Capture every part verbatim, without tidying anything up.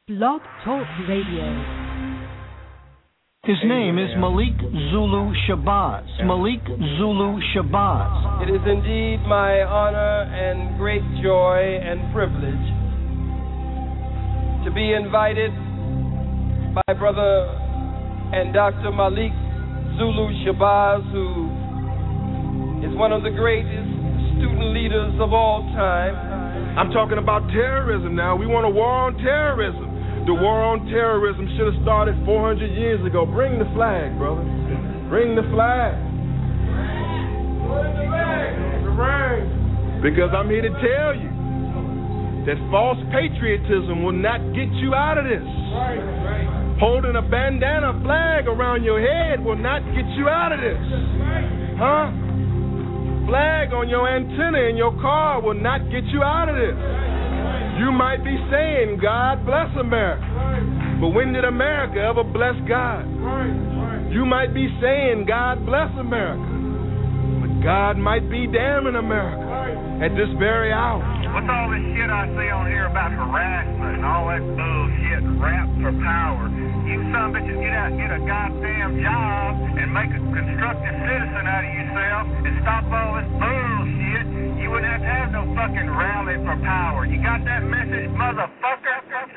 Blog Talk Radio. His name is Malik Zulu Shabazz. Malik Zulu Shabazz. It is indeed my honor and great joy and privilege to be invited by Brother and Doctor Malik Zulu Shabazz, who is one of the greatest student leaders of all time. I'm talking about terrorism now. We want a war on terrorism. The war on terrorism should have started four hundred years ago. Bring the flag, brother. Bring the flag. Bring the flag. The ring. Because I'm here to tell you that false patriotism will not get you out of this. Right, right. Holding a bandana flag around your head will not get you out of this. Right. Huh? Flag on your antenna in your car will not get you out of this. You might be saying, God bless America. Right. But when did America ever bless God? Right. Right. You might be saying, God bless America. But God might be damning America right. at this very hour. What's all this shit I see on here about harassment and all that bullshit, rap for power? You son of bitches get out, get a goddamn job and make a constructive citizen out of yourself and stop all this bullshit. You wouldn't have to have no fucking rally for power. You got that message, motherfucker?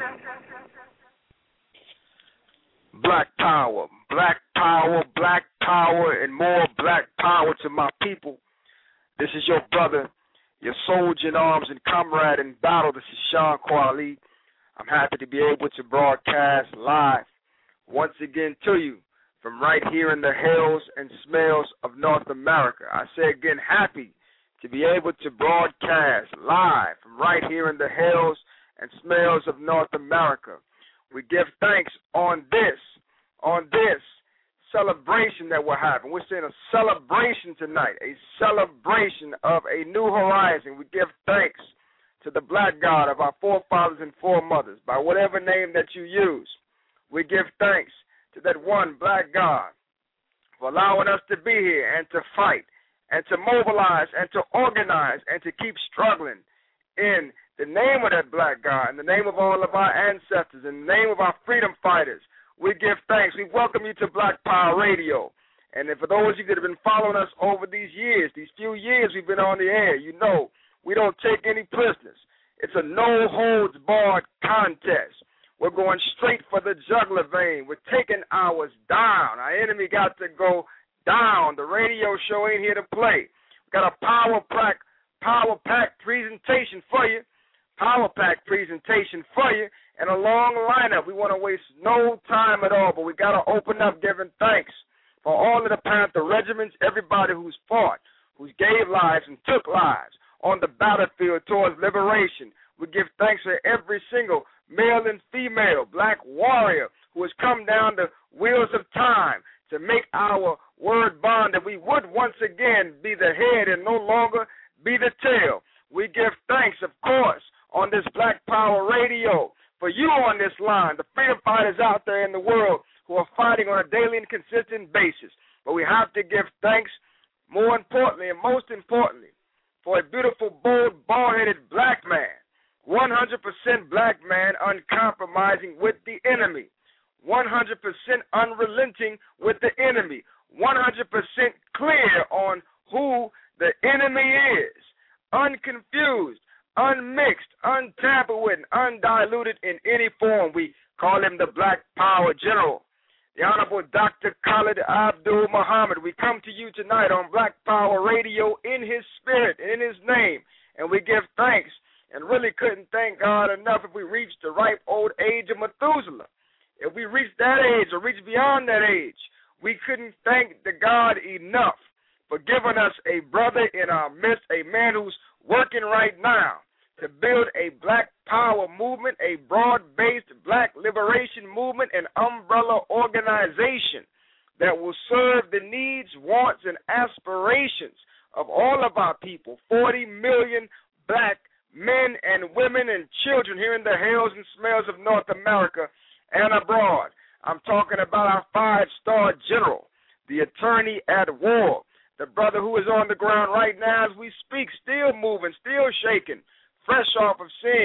Black power, black power, black power, and more black power to my people. This is your brother, your soldier in arms and comrade in battle. This is Sean Kwali. I'm happy to be able to broadcast live once again to you from right here in the hills and smells of North America. I say again, happy to be able to broadcast live from right here in the hills and smells of North America. We give thanks on this, on this celebration that we're having. We're saying a celebration tonight, a celebration of a new horizon. We give thanks to the black God of our forefathers and foremothers, by whatever name that you use. We give thanks to that one black God for allowing us to be here and to fight and to mobilize and to organize and to keep struggling in the name of that black God, in the name of all of our ancestors, in the name of our freedom fighters. We give thanks. We welcome you to Black Power Radio. And for those of you that have been following us over these years, these few years we've been on the air, you know we don't take any prisoners. It's a no-holds-barred contest. We're going straight for the jugular vein. We're taking ours down. Our enemy got to go down. The radio show ain't here to play. We got a power pack, power pack presentation for you. Power pack presentation for you. And a long lineup. We want to waste no time at all, but we got to open up giving thanks for all of the Panther regiments, everybody who's fought, who's gave lives and took lives on the battlefield towards liberation. We give thanks to every single male and female black warrior who has come down the wheels of time to make our word bond that we would once again be the head and no longer be the tail. We give thanks, of course, on this Black Power Radio for you on this line, the freedom fighters out there in the world who are fighting on a daily and consistent basis. But we have to give thanks, more importantly and most importantly, for a beautiful, bold, bald-headed black man, one hundred percent black man, uncompromising with the enemy, one hundred percent unrelenting with the enemy, one hundred percent clear on who the enemy is, unconfused, unmixed, untampered with, and undiluted in any form. We call him the Black Power General, the Honorable Doctor Khalid Abdul Muhammad. We come to you tonight on Black Power Radio in his spirit, in his name, and we give thanks and really couldn't thank God enough if we reached the ripe old age of Methuselah. If we reached that age or reached beyond that age, we couldn't thank the God enough for giving us a brother in our midst, a man who's working right now to build a black power movement, a broad-based black liberation movement, an umbrella organization that will serve the needs, wants, and aspirations of all of our people, forty million black men and women and children here in the hills and smells of North America and abroad. I'm talking about our five-star general, the attorney at war, the brother who is on the ground right now as we speak, still moving, still shaking, fresh off of seeing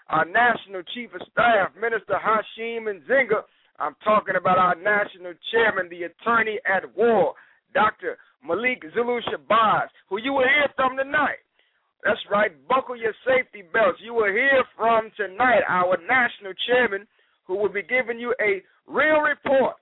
our National Chief of Staff, Minister Hashim Nzinga. I'm talking about our National Chairman, the Attorney at War, Doctor Malik Zulu Shabazz, who you will hear from tonight. That's right, buckle your safety belts. You will hear from tonight our National Chairman, who will be giving you a real report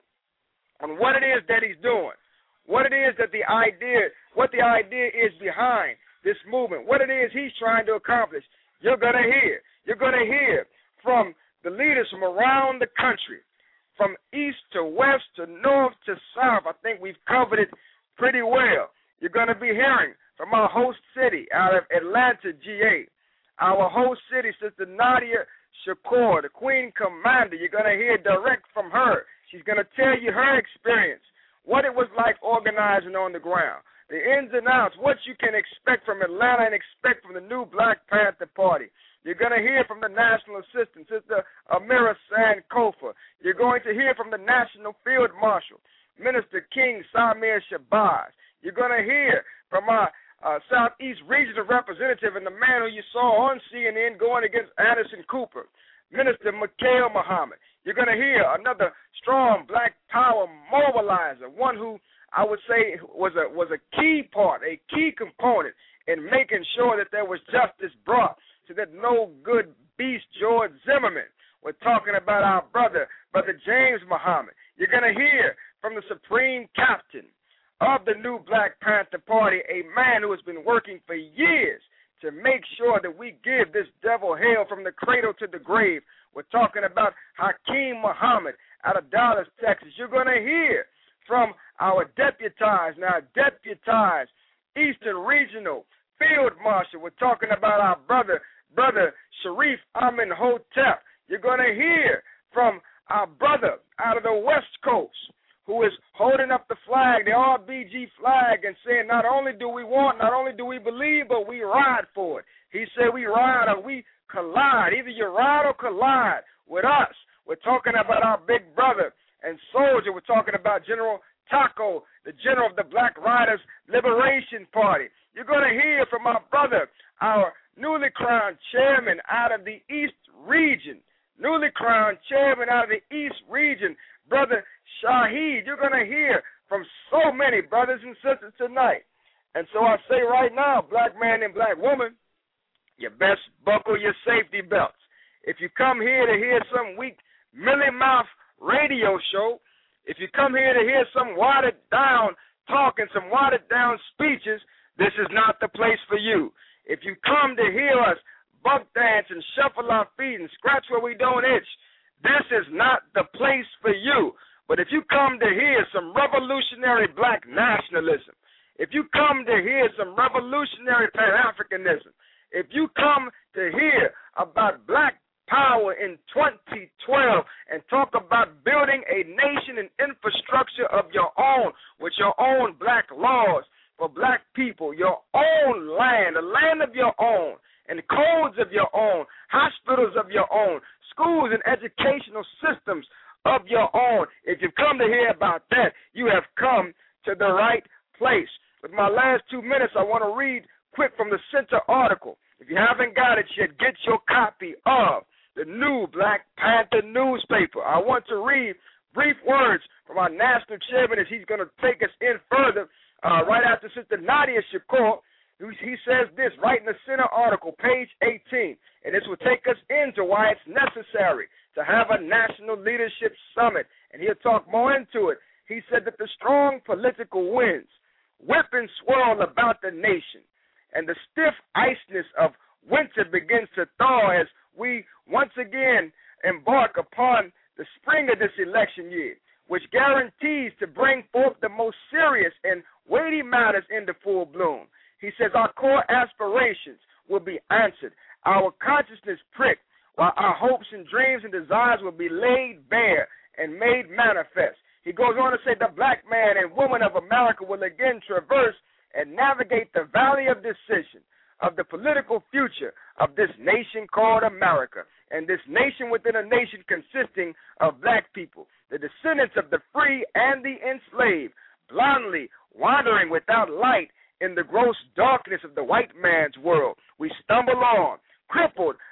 on what it is that he's doing, what it is that the idea, what the idea is behind this movement, what it is he's trying to accomplish. You're going to hear. You're going to hear from the leaders from around the country, from east to west to north to south. I think we've covered it pretty well. You're going to be hearing from our host city out of Atlanta, G A. Our host city, Sister Nadia Shakur, the Queen Commander. You're going to hear direct from her. She's going to tell you her experience, what it was like organizing on the ground, the ins and outs, what you can expect from Atlanta and expect from the new Black Panther Party. You're going to hear from the National Assistant, Sister Amira Sankofa. You're going to hear from the National Field Marshal, Minister King Samir Shabazz. You're going to hear from our uh, Southeast Regional Representative and the man who you saw on C N N going against Anderson Cooper, Minister Mikhail Muhammad. You're going to hear another strong Black Power mobilizer, one who I would say was a was a key part, a key component in making sure that there was justice brought to that no good beast George Zimmerman. We're talking about our brother, Brother James Muhammad. You're going to hear from the Supreme Captain of the new Black Panther Party, a man who has been working for years to make sure that we give this devil hell from the cradle to the grave. We're talking about Hakeem Muhammad out of Dallas, Texas. You're going to hear from our deputized, now deputized Eastern Regional Field Marshal. We're talking about our brother, Brother Sharif Amin Hotep. You're going to hear from our brother out of the West Coast who is holding up the flag, the R B G flag, and saying not only do we want, not only do we believe, but we ride for it. He said we ride or we collide. Either you ride or collide with us. We're talking about our big brother and soldier. We're talking about General Taco, the general of the Black Riders Liberation Party. You're going to hear from our brother, our newly crowned chairman out of the East Region, newly crowned chairman out of the East Region, Brother Shahid. You're going to hear from so many brothers and sisters tonight. And so I say right now, black man and black woman, you best buckle your safety belts. If you come here to hear some weak, mealy-mouth radio show, if you come here to hear some watered-down talk and some watered-down speeches, this is not the place for you. If you come to hear us buck dance and shuffle our feet and scratch where we don't itch, this is not the place for you. But if you come to hear some revolutionary black nationalism, if you come to hear some revolutionary Pan-Africanism, if you come to hear about black power in twenty twelve and talk about building a nation and infrastructure of your own with your own black laws for black people, your own land, a land of your own, and codes of your own, hospitals of your own, schools and educational systems of your own. If you've come to hear about that, you have come to the right place. With my last two minutes, I want to read quick from the center article. If you haven't got it yet, get your copy of the new Black Panther newspaper. I want to read brief words from our national chairman as he's going to take us in further uh, right after Sister Nadia Shakur. He says this right in the center article, page eighteen, and this will take us into why it's necessary to have a national leadership summit, and he'll talk more into it. He said that the strong political winds whip and swirl about the nation, and the stiff iceness of winter begins to thaw as we once again embark upon the spring of this election year, which guarantees to bring forth the most serious and weighty matters into full bloom. He says our core aspirations will be answered, our consciousness pricked, while our hopes and dreams and desires will be laid bare and made manifest. He goes on to say the black man and woman of America will again traverse and navigate the valley of decision of the political future of this nation called America, and this nation within a nation consisting of black people, the descendants of the free and the enslaved, blindly wandering without light in the gross darkness of the white man's world. We stumble on, crippled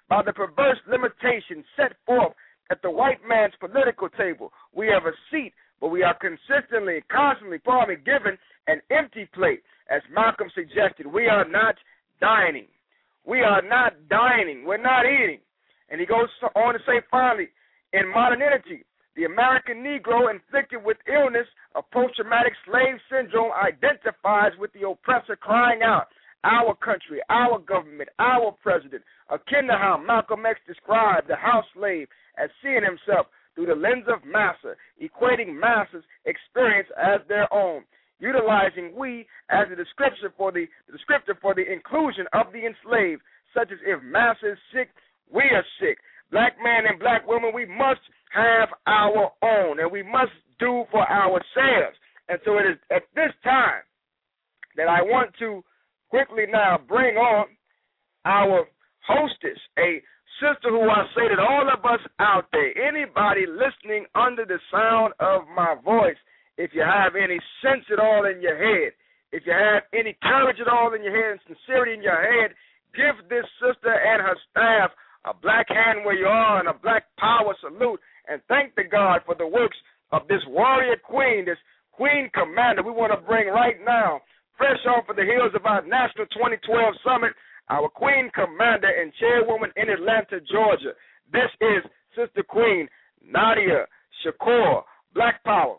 by the perverse limitations set forth at the white man's political table. We have a seat, but we are consistently, constantly, pardon me, given an empty plate. As Malcolm suggested, we are not dining. We are not dining. We're not eating. And he goes on to say finally, in modernity, the American Negro inflicted with illness of post-traumatic slave syndrome identifies with the oppressor crying out, our country, our government, our president, akin to how Malcolm X described the house slave as seeing himself through the lens of massa, equating massa's experience as their own, utilizing we as a description for the, the descriptor for the inclusion of the enslaved, such as if massa is sick, we are sick. Black men and black women, we must have our own, and we must do for ourselves. And so it is at this time that I want to quickly now bring on our hostess, a sister who I say that all of us out there, anybody listening under the sound of my voice, if you have any sense at all in your head, if you have any courage at all in your head and sincerity in your head, give this sister and her staff a black hand where you are and a black power salute, and thank the God for the works of this warrior queen, this queen commander we want to bring right now, fresh off of the heels of our National twenty twelve Summit, our queen commander and chairwoman in Atlanta, Georgia. This is Sister Queen Nadia Shakur. Black Power.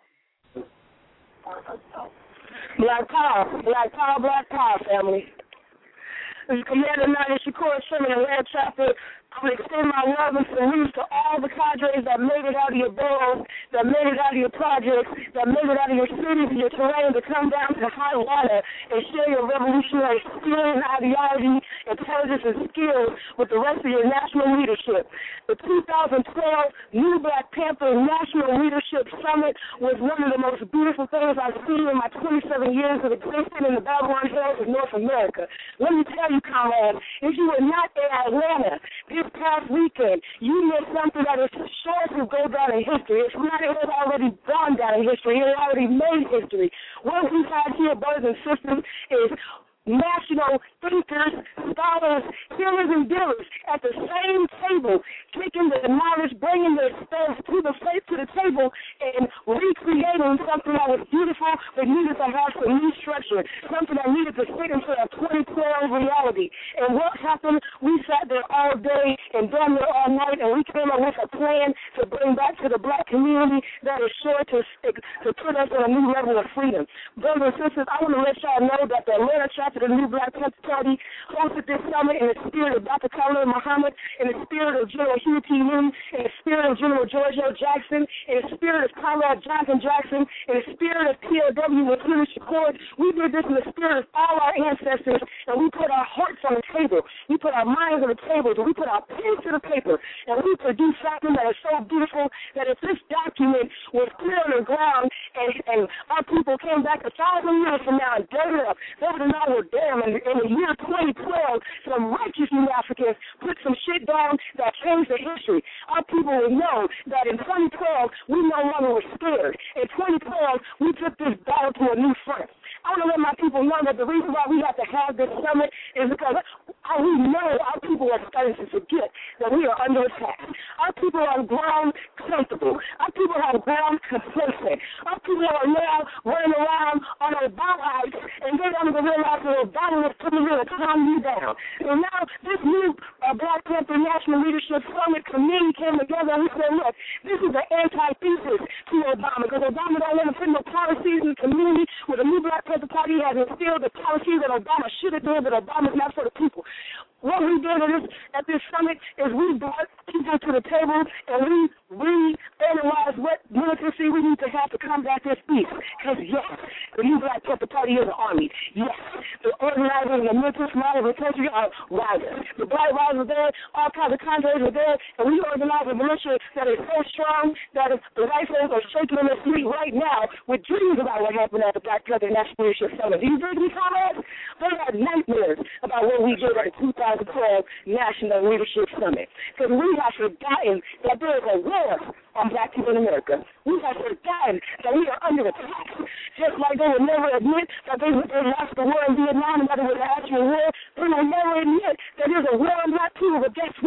Black Power, Black Power, Black Power, family. This is Commander Nadia Shakur, Sherman Atlanta chapter. I would extend my love and salute to all the cadres that made it out of your boroughs, that made it out of your projects, that made it out of your cities and your terrain to come down to the high water and share your revolutionary spirit and ideology, intelligence, and skills with the rest of your national leadership. The two thousand twelve New Black Panther National Leadership Summit was one of the most beautiful things I've seen in my twenty-seven years of existing in the Babylon Hills of North America. Let me tell you, comrades, if you were not in Atlanta this past weekend, you missed something that is sure to go down in history. It's not, it has already gone down in history. It has already made history. What we've had here, brothers and sisters, is national thinkers, scholars, healers, and dealers at the same table, taking the knowledge, bringing their stuff to the to the table, and recreating something that was beautiful but needed to have some new structure, something that needed to fit into a twenty twelve reality. And what happened? We sat there all day and done there all night, and we came up with a plan to bring back to the black community that is sure to to put us on a new level of freedom. Brothers and sisters, I want to let y'all know that the Atlanta chapter the New Black Panther Party hosted this summit in the spirit of Doctor Khalid Muhammad, in the spirit of General Huey P. Newton, in the spirit of General George L. Jackson, in the spirit of Comrade Jonathan Jackson, in the spirit of P O W Lieutenant Shakur. We did this in the spirit of all our ancestors, and we put our hearts on the table. We put our minds on the table, and we put our pens to the paper, and we produced something that is so beautiful that if this document was clear on the ground and, and our people came back a thousand years from now and dug it up, they would have known damn, in, in the year twenty twelve, some righteous New Africans put some shit down that changed the history. Our people will know that in twenty twelve, we no longer were scared. In twenty twelve, we took this battle to a new front. I want to let my people know that the reason why we have to have this summit is because we know our people are starting to forget that we are under attack. Our people are ground comfortable. Our people are ground complacent. Our people are now running around on Obama and they don't even realize that Obama was putting here to calm you down. So now this new uh, Black Panther National Leadership Summit committee came together and we said, look, this is the antithesis to Obama because Obama don't want to put no policies in the community where the New Black Panther Party has instilled the policies that Obama should have done, but Obama's not for the people. What we did at this, at this summit is we brought people to the table and we re-analyzed what militancy we need to have to combat this beast. Because, yes, the New Black Panther Party is an army. Yes, the organizers and the militants from the country are risers. The Black Riders are there, all kinds of cadres are there, and we organize a militia that is so strong that if the white folks are shaking in their feet right now with dreams about what happened at the Black Panther National Leadership Summit. Do you think me, comrades? They had nightmares about what we did at the two thousand twelve National Leadership Summit. Because we have forgotten that there is a war on black people in America. We have forgotten that we are under attack. Just like they would never admit that they, they lost the war in Vietnam and that it was an actual war, they will never admit that there's a war on black people. But guess what?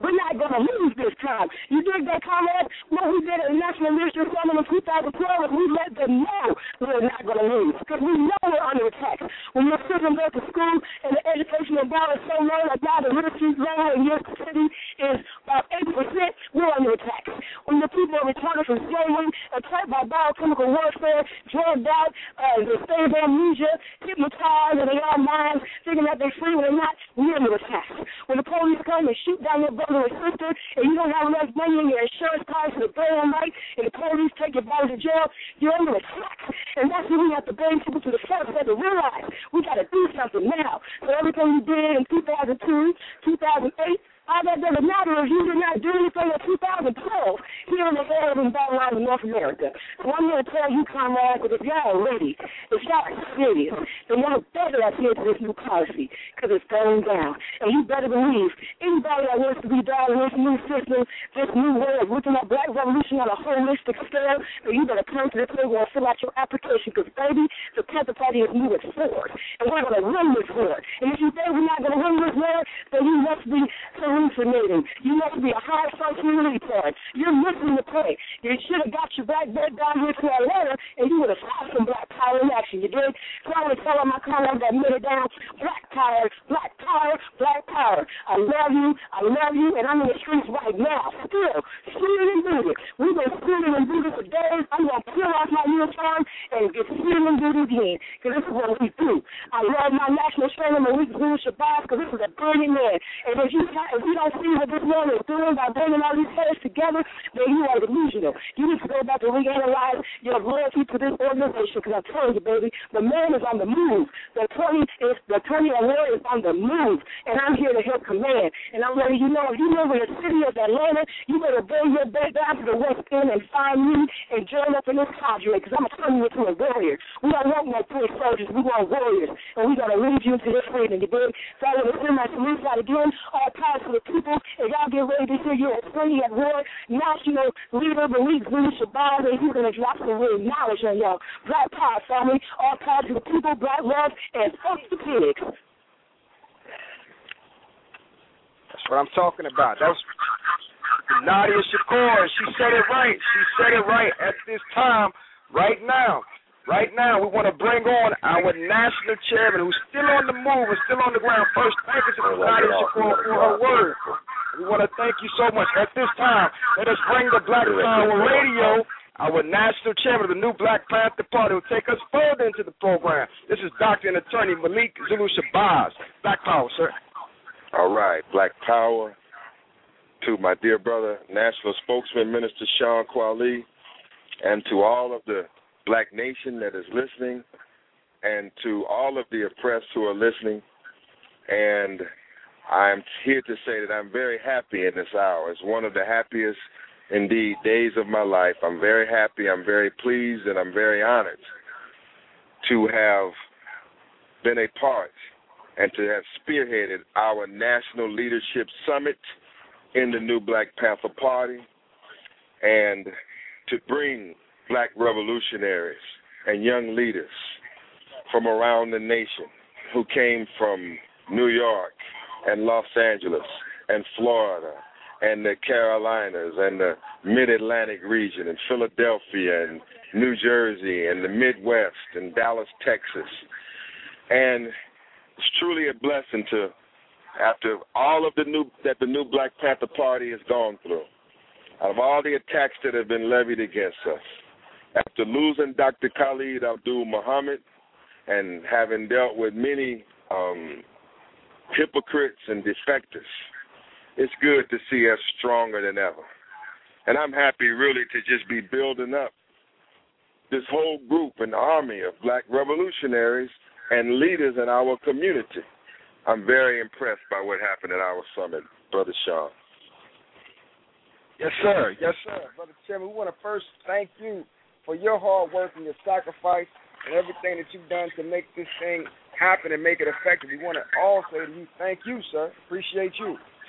We're not going to lose this time. You dig that, comrade? What we did at the National Leadership Summit in two thousand twelve is we let them know we're not going to lose because we know we're under attack. When your children go to school and the educational balance is so low, like now the literacy level in your city is about eighty percent, we're under attack. When the people are returning from slavery, attacked by biochemical warfare, drugged out, uh, the state of amnesia, hypnotized in their own minds, thinking that they're free when they're not, we're under attack. When the police come and shoot down your brother or sister, and you don't have enough money in your insurance policy to pay them right, and the police take your body to jail, you're under attack. And that's when we have to bring people to the front and to realize we got to do something now. So everything we did in two thousand two, two thousand eight, all that doesn't matter if you did not do anything in two thousand twelve here in the areas and Babylon in North America. So I'm here to tell you, comrades, that if y'all are ready, if y'all are serious, then y'all better adhere to this new policy because it's going down. And you better believe anybody that wants to be down in this new system, this new way of looking at Black Revolution on a holistic scale, then you better come to the table and fill out your application because, baby, the Panther Party is moving forward. And we're going to win this war. And if you think we're not going to win this war, then you must be hallucinating. You must be a high functioning retard. You're missing the point. You should have got your black bed down here to Atlanta and you would have saw some black power in action. You did? So I want to tell all my colleagues that made it down, black power, black power, black power. I love you, I love you, and I'm in the streets right now. Still, shooting and booted. We've been shooting and booted for days. I'm going to peel off my uniform and get shooting and booted again because this is what we do. I love my national trainer, Malik Zulu Shabazz, because this is a brilliant man. And if you, if you don't see what this man is doing by bringing all these heads together, then you are delusional. You need to go back and reanalyze your loyalty to this organization because I'm telling you, baby, the man is on the move. The attorney is the attorney award is on the move, and I'm here to help command. And I'm letting you know, if you live in the city of Atlanta, you better bring your bed down to the West End and find me and join up in this cadre because I'm turning you into a warrior. We don't want no three soldiers. We want warriors, and we got to lead you into this freedom. You dig? So I want to send my salute out again, all power to the people, and y'all get ready to hear your attorney at war, national leader, Malik Zulu Shabazz, and he's going to drop some real knowledge on y'all. Black power, family, all power to the people, black love, and fuck the pigs. That's what I'm talking about. That was Nadia Shakur. She said it right. She said it right at this time, right now. Right now, we want to bring on our national chairman who's still on the move and still on the ground. First, thank you to Nadia Shakur for her word. We want to thank you so much. At this time, let us bring the Black Power Radio, our national chairman of the new Black Panther Party, who will take us further into the program. This is Doctor and Attorney Malik Zulu Shabazz. Black Power, sir. All right, Black Power. To my dear brother, National Spokesman, Minister Sean Kwali, and to all of the Black nation that is listening, and to all of the oppressed who are listening. And I'm here to say that I'm very happy in this hour. It's one of the happiest, indeed, days of my life. I'm very happy, I'm very pleased, and I'm very honored to have been a part and to have spearheaded our National Leadership Summit in the new Black Panther Party and to bring Black revolutionaries and young leaders from around the nation who came from New York and Los Angeles and Florida and the Carolinas and the Mid-Atlantic region and Philadelphia and New Jersey and the Midwest and Dallas, Texas. And it's truly a blessing to, after all of the new that the new Black Panther Party has gone through, out of all the attacks that have been levied against us, after losing Doctor Khalid Abdul Muhammad and having dealt with many um, hypocrites and defectors, it's good to see us stronger than ever. And I'm happy really to just be building up this whole group, an army of Black revolutionaries and leaders in our community. I'm very impressed by what happened at our summit, Brother Sean. Yes, sir. Yes, sir. Brother Chairman, we want to first thank you for your hard work and your sacrifice and everything that you've done to make this thing happen and make it effective. We want to all say to you, thank you, sir. Appreciate you.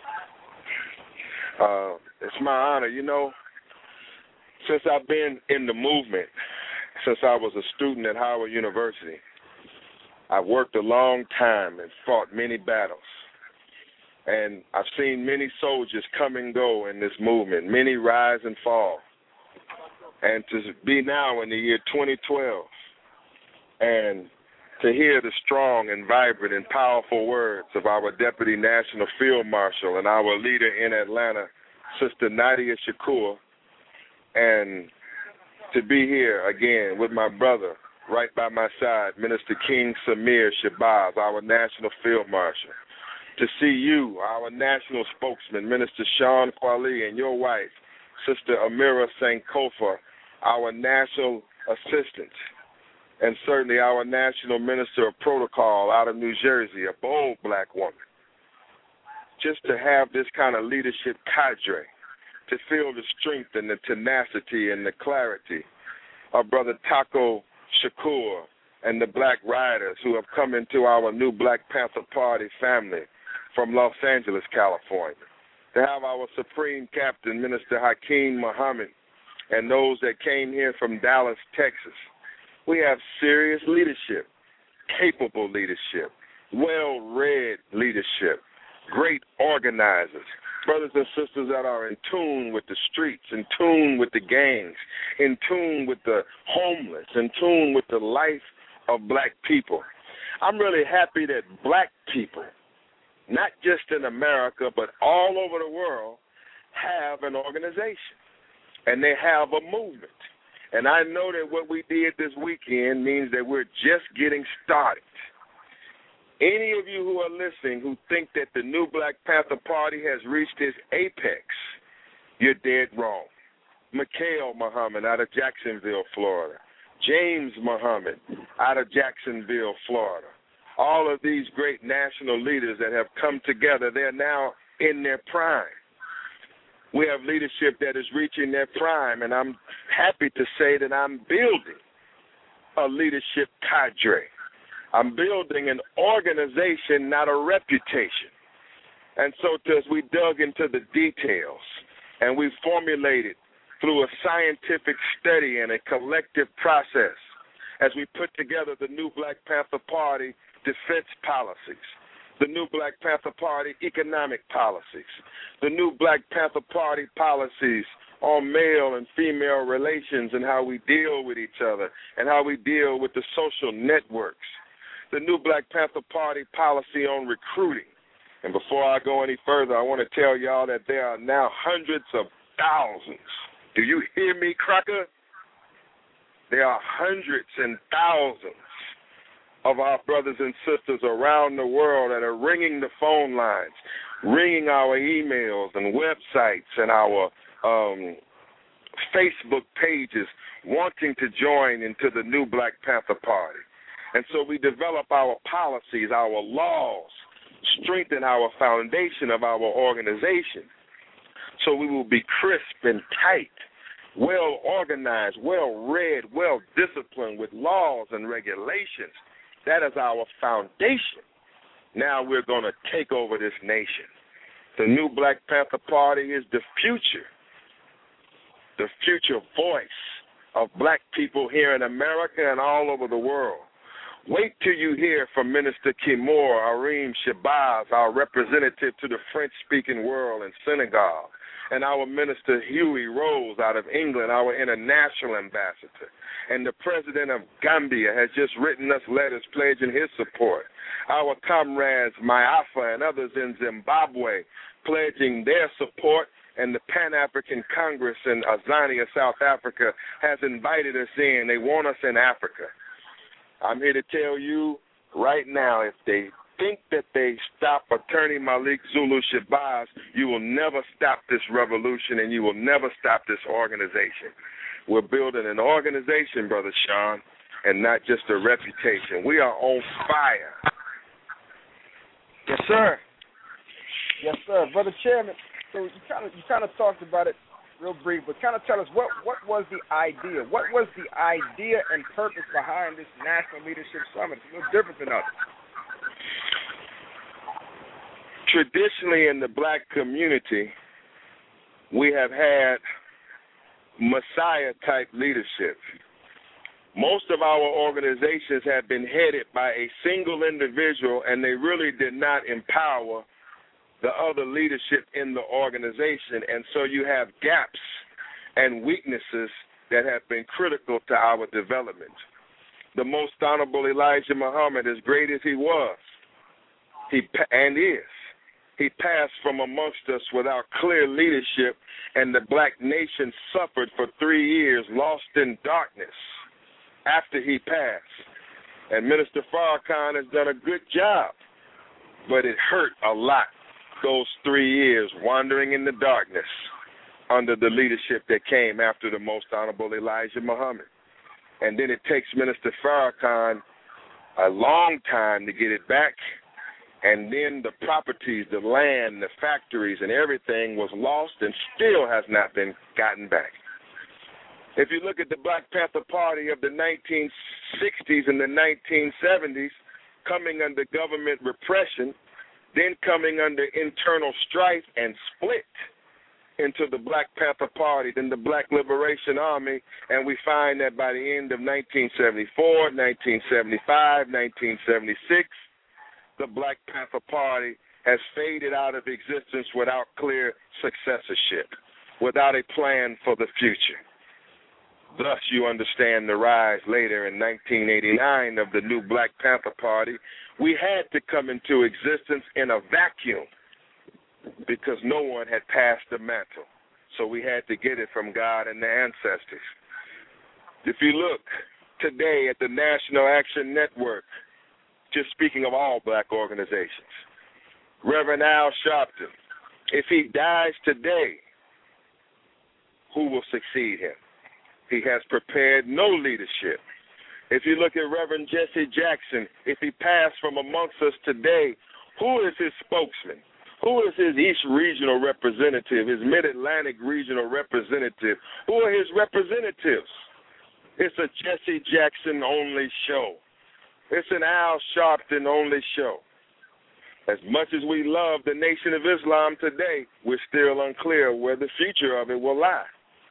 Uh, it's my honor. You know, since I've been in the movement, since I was a student at Howard University, I've worked a long time and fought many battles. And I've seen many soldiers come and go in this movement, many rise and fall. And to be now in the year twenty twelve and to hear the strong and vibrant and powerful words of our Deputy National Field Marshal and our leader in Atlanta, Sister Nadia Shakur, and to be here again with my brother right by my side, Minister King Samir Shabazz, our National Field Marshal, to see you, our national spokesman, Minister Sean Kwali, and your wife, Sister Amira Sankofa, our national assistant, and certainly our national minister of protocol out of New Jersey, a bold black woman. Just to have this kind of leadership cadre, to feel the strength and the tenacity and the clarity of Brother Taco Shakur and the Black Riders who have come into our new Black Panther Party family from Los Angeles, California. To have our Supreme Captain, Minister Hakeem Muhammad, and those that came here from Dallas, Texas. We have serious leadership, capable leadership, well-read leadership, great organizers, brothers and sisters that are in tune with the streets, in tune with the gangs, in tune with the homeless, in tune with the life of black people. I'm really happy that black people, not just in America, but all over the world, have an organization, and they have a movement. And I know that what we did this weekend means that we're just getting started. Any of you who are listening who think that the new Black Panther Party has reached its apex, you're dead wrong. Mikhail Muhammad out of Jacksonville, Florida. James Muhammad out of Jacksonville, Florida. All of these great national leaders that have come together, they're now in their prime. We have leadership that is reaching their prime, and I'm happy to say that I'm building a leadership cadre. I'm building an organization, not a reputation. And so as we dug into the details and we formulated through a scientific study and a collective process as we put together the new Black Panther Party defense policies, the new Black Panther Party economic policies, the new Black Panther Party policies on male and female relations and how we deal with each other and how we deal with the social networks, the new Black Panther Party policy on recruiting. And before I go any further, I want to tell y'all that there are now hundreds of thousands. Do you hear me, Cracker? There are hundreds and thousands of our brothers and sisters around the world that are ringing the phone lines, ringing our emails and websites and our um, Facebook pages, wanting to join into the new Black Panther Party. And so we develop our policies, our laws, strengthen our foundation of our organization so we will be crisp and tight, well organized, well read, well disciplined with laws and regulations. That is our foundation. Now we're going to take over this nation. The new Black Panther Party is the future, the future voice of black people here in America and all over the world. Wait till you hear from Minister Kimor Arim Shabazz, our representative to the French-speaking world in Senegal, and our Minister Huey Rose out of England, our international ambassador. And the president of Gambia has just written us letters pledging his support. Our comrades Maiafa and others in Zimbabwe pledging their support, and the Pan-African Congress in Azania, South Africa, has invited us in. They want us in Africa. I'm here to tell you right now, if they think that they stop Attorney Malik Zulu Shabazz, you will never stop this revolution and you will never stop this organization. We're building an organization, Brother Sean, and not just a reputation. We are on fire. Yes, sir. Yes, sir. Brother Chairman, so you kind of you kind of talked about it real brief, but kind of tell us what, what was the idea? What was the idea and purpose behind this National Leadership Summit? It's a little different than others. Traditionally in the black community, we have had Messiah-type leadership. Most of our organizations have been headed by a single individual, and they really did not empower the other leadership in the organization, and so you have gaps and weaknesses that have been critical to our development. The Most Honorable Elijah Muhammad, as great as he was, he and is, he passed from amongst us without clear leadership, and the black nation suffered for three years, lost in darkness after he passed. And Minister Farrakhan has done a good job, but it hurt a lot, those three years wandering in the darkness under the leadership that came after the Most Honorable Elijah Muhammad. And then it takes Minister Farrakhan a long time to get it back, and then the properties, the land, the factories, and everything was lost and still has not been gotten back. If you look at the Black Panther Party of the nineteen sixties and the nineteen seventies, coming under government repression, then coming under internal strife and split into the Black Panther Party, then the Black Liberation Army, and we find that by the end of nineteen seventy-four, nineteen seventy-five, nineteen seventy-six, the Black Panther Party has faded out of existence without clear successorship, without a plan for the future. Thus, you understand the rise later in nineteen eighty-nine of the new Black Panther Party. We had to come into existence in a vacuum because no one had passed the mantle. So we had to get it from God and the ancestors. If you look today at the National Action Network, just speaking of all black organizations, Reverend Al Sharpton, if he dies today, who will succeed him? He has prepared no leadership. If you look at Reverend Jesse Jackson, if he passed from amongst us today, who is his spokesman? Who is his East Regional representative, his Mid-Atlantic Regional representative? Who are his representatives? It's a Jesse Jackson-only show. It's an Al Sharpton-only show. As much as we love the Nation of Islam today, we're still unclear where the future of it will lie.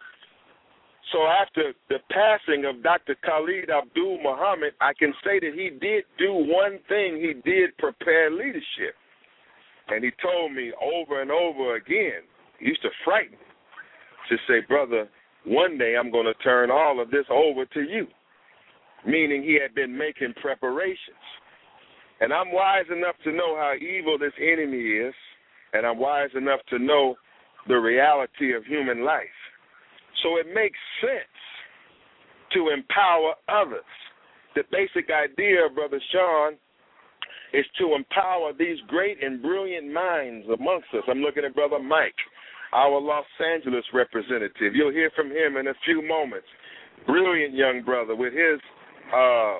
So after the passing of Doctor Khalid Abdul Muhammad, I can say that he did do one thing. He did prepare leadership. And he told me over and over again, he used to frighten me, to say, brother, one day I'm going to turn all of this over to you, meaning he had been making preparations. And I'm wise enough to know how evil this enemy is, and I'm wise enough to know the reality of human life. So it makes sense to empower others. The basic idea, Brother Sean, is to empower these great and brilliant minds amongst us. I'm looking at Brother Mike, our Los Angeles representative. You'll hear from him in a few moments. Brilliant young brother with his uh,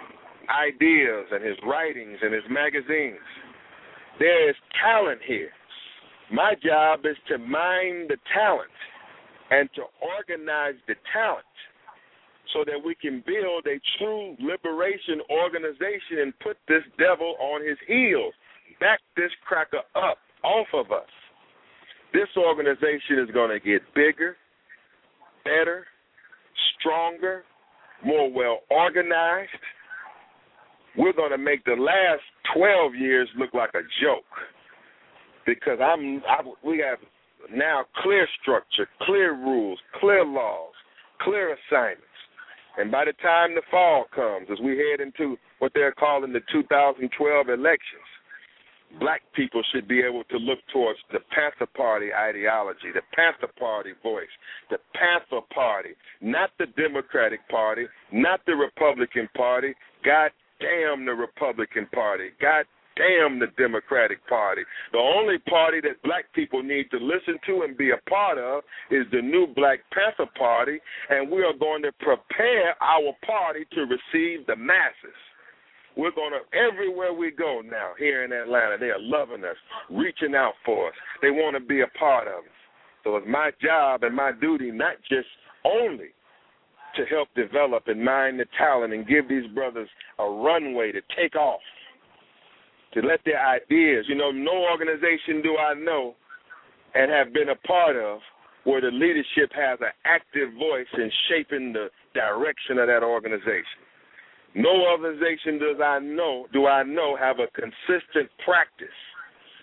ideas and his writings and his magazines. There is talent here. My job is to mine the talent and to organize the talent so that we can build a true liberation organization and put this devil on his heels, back this cracker up off of us. This organization is going to get bigger, better, stronger, more well organized. We're going to make the last twelve years look like a joke because I'm I, we have now clear structure, clear rules, clear laws, clear assignments. And by the time the fall comes, as we head into what they're calling the two thousand twelve elections, black people should be able to look towards the Panther Party ideology, the Panther Party voice, the Panther Party, not the Democratic Party, not the Republican Party. God damn the Republican Party. God damn the Democratic Party. The only party that black people need to listen to and be a part of is the new Black Panther Party, and we are going to prepare our party to receive the masses. We're going to, everywhere we go now here in Atlanta, they are loving us, reaching out for us. They want to be a part of us. So it's my job and my duty not just only to help develop and mine the talent and give these brothers a runway to take off, to let their ideas, you know, no organization do I know and have been a part of where the leadership has an active voice in shaping the direction of that organization. No organization does I know, do I know have a consistent practice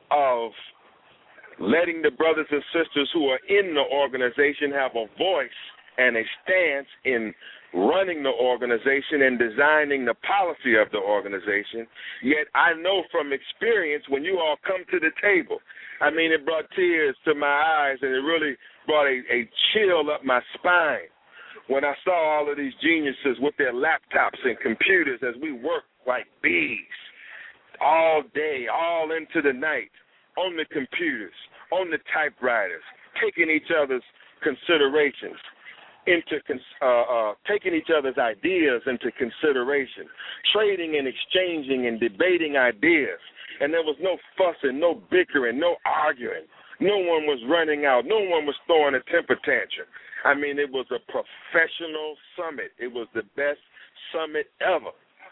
of letting the brothers and sisters who are in the organization have a voice and a stance in running the organization and designing the policy of the organization. Yet I know from experience when you all come to the table, I mean, it brought tears to my eyes, and it really brought a, a chill up my spine when I saw all of these geniuses with their laptops and computers as we work like bees all day, all into the night, on the computers, on the typewriters, taking each other's considerations, into uh, uh, taking each other's ideas into consideration, trading and exchanging and debating ideas. And there was no fussing, no bickering, no arguing. No one was running out. No one was throwing a temper tantrum. I mean, it was a professional summit. It was the best summit ever.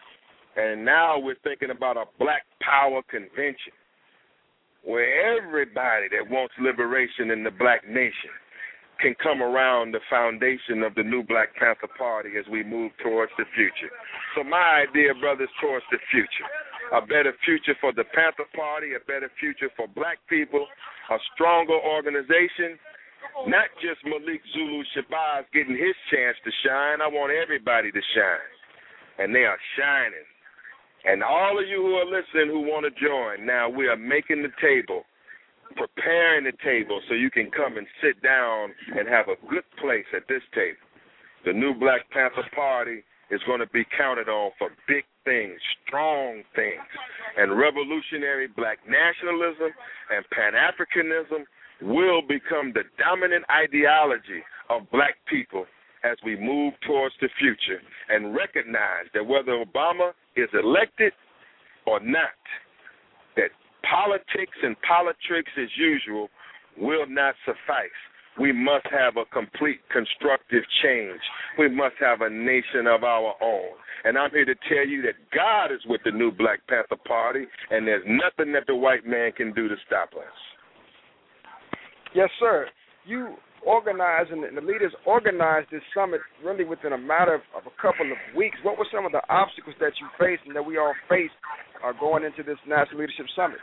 And now we're thinking about a Black Power convention where everybody that wants liberation in the black nation can come around the foundation of the new Black Panther Party as we move towards the future. So my idea, brothers, towards the future. A better future for the Panther Party, a better future for black people, a stronger organization, not just Malik Zulu Shabazz getting his chance to shine. I want everybody to shine, and they are shining. And all of you who are listening who want to join, now we are making the table, preparing the table so you can come and sit down and have a good place at this table. The new Black Panther Party is going to be counted on for big things, strong things, and revolutionary black nationalism and Pan-Africanism will become the dominant ideology of black people as we move towards the future and recognize that whether Obama is elected or not, that politics and politricks as usual will not suffice. We must have a complete constructive change. We must have a nation of our own. And I'm here to tell you that God is with the new Black Panther Party, and there's nothing that the white man can do to stop us. Yes, sir. You organized, and the leaders organized this summit really within a matter of, of a couple of weeks. What were some of the obstacles that you faced and that we all faced uh, going into this National Leadership Summit?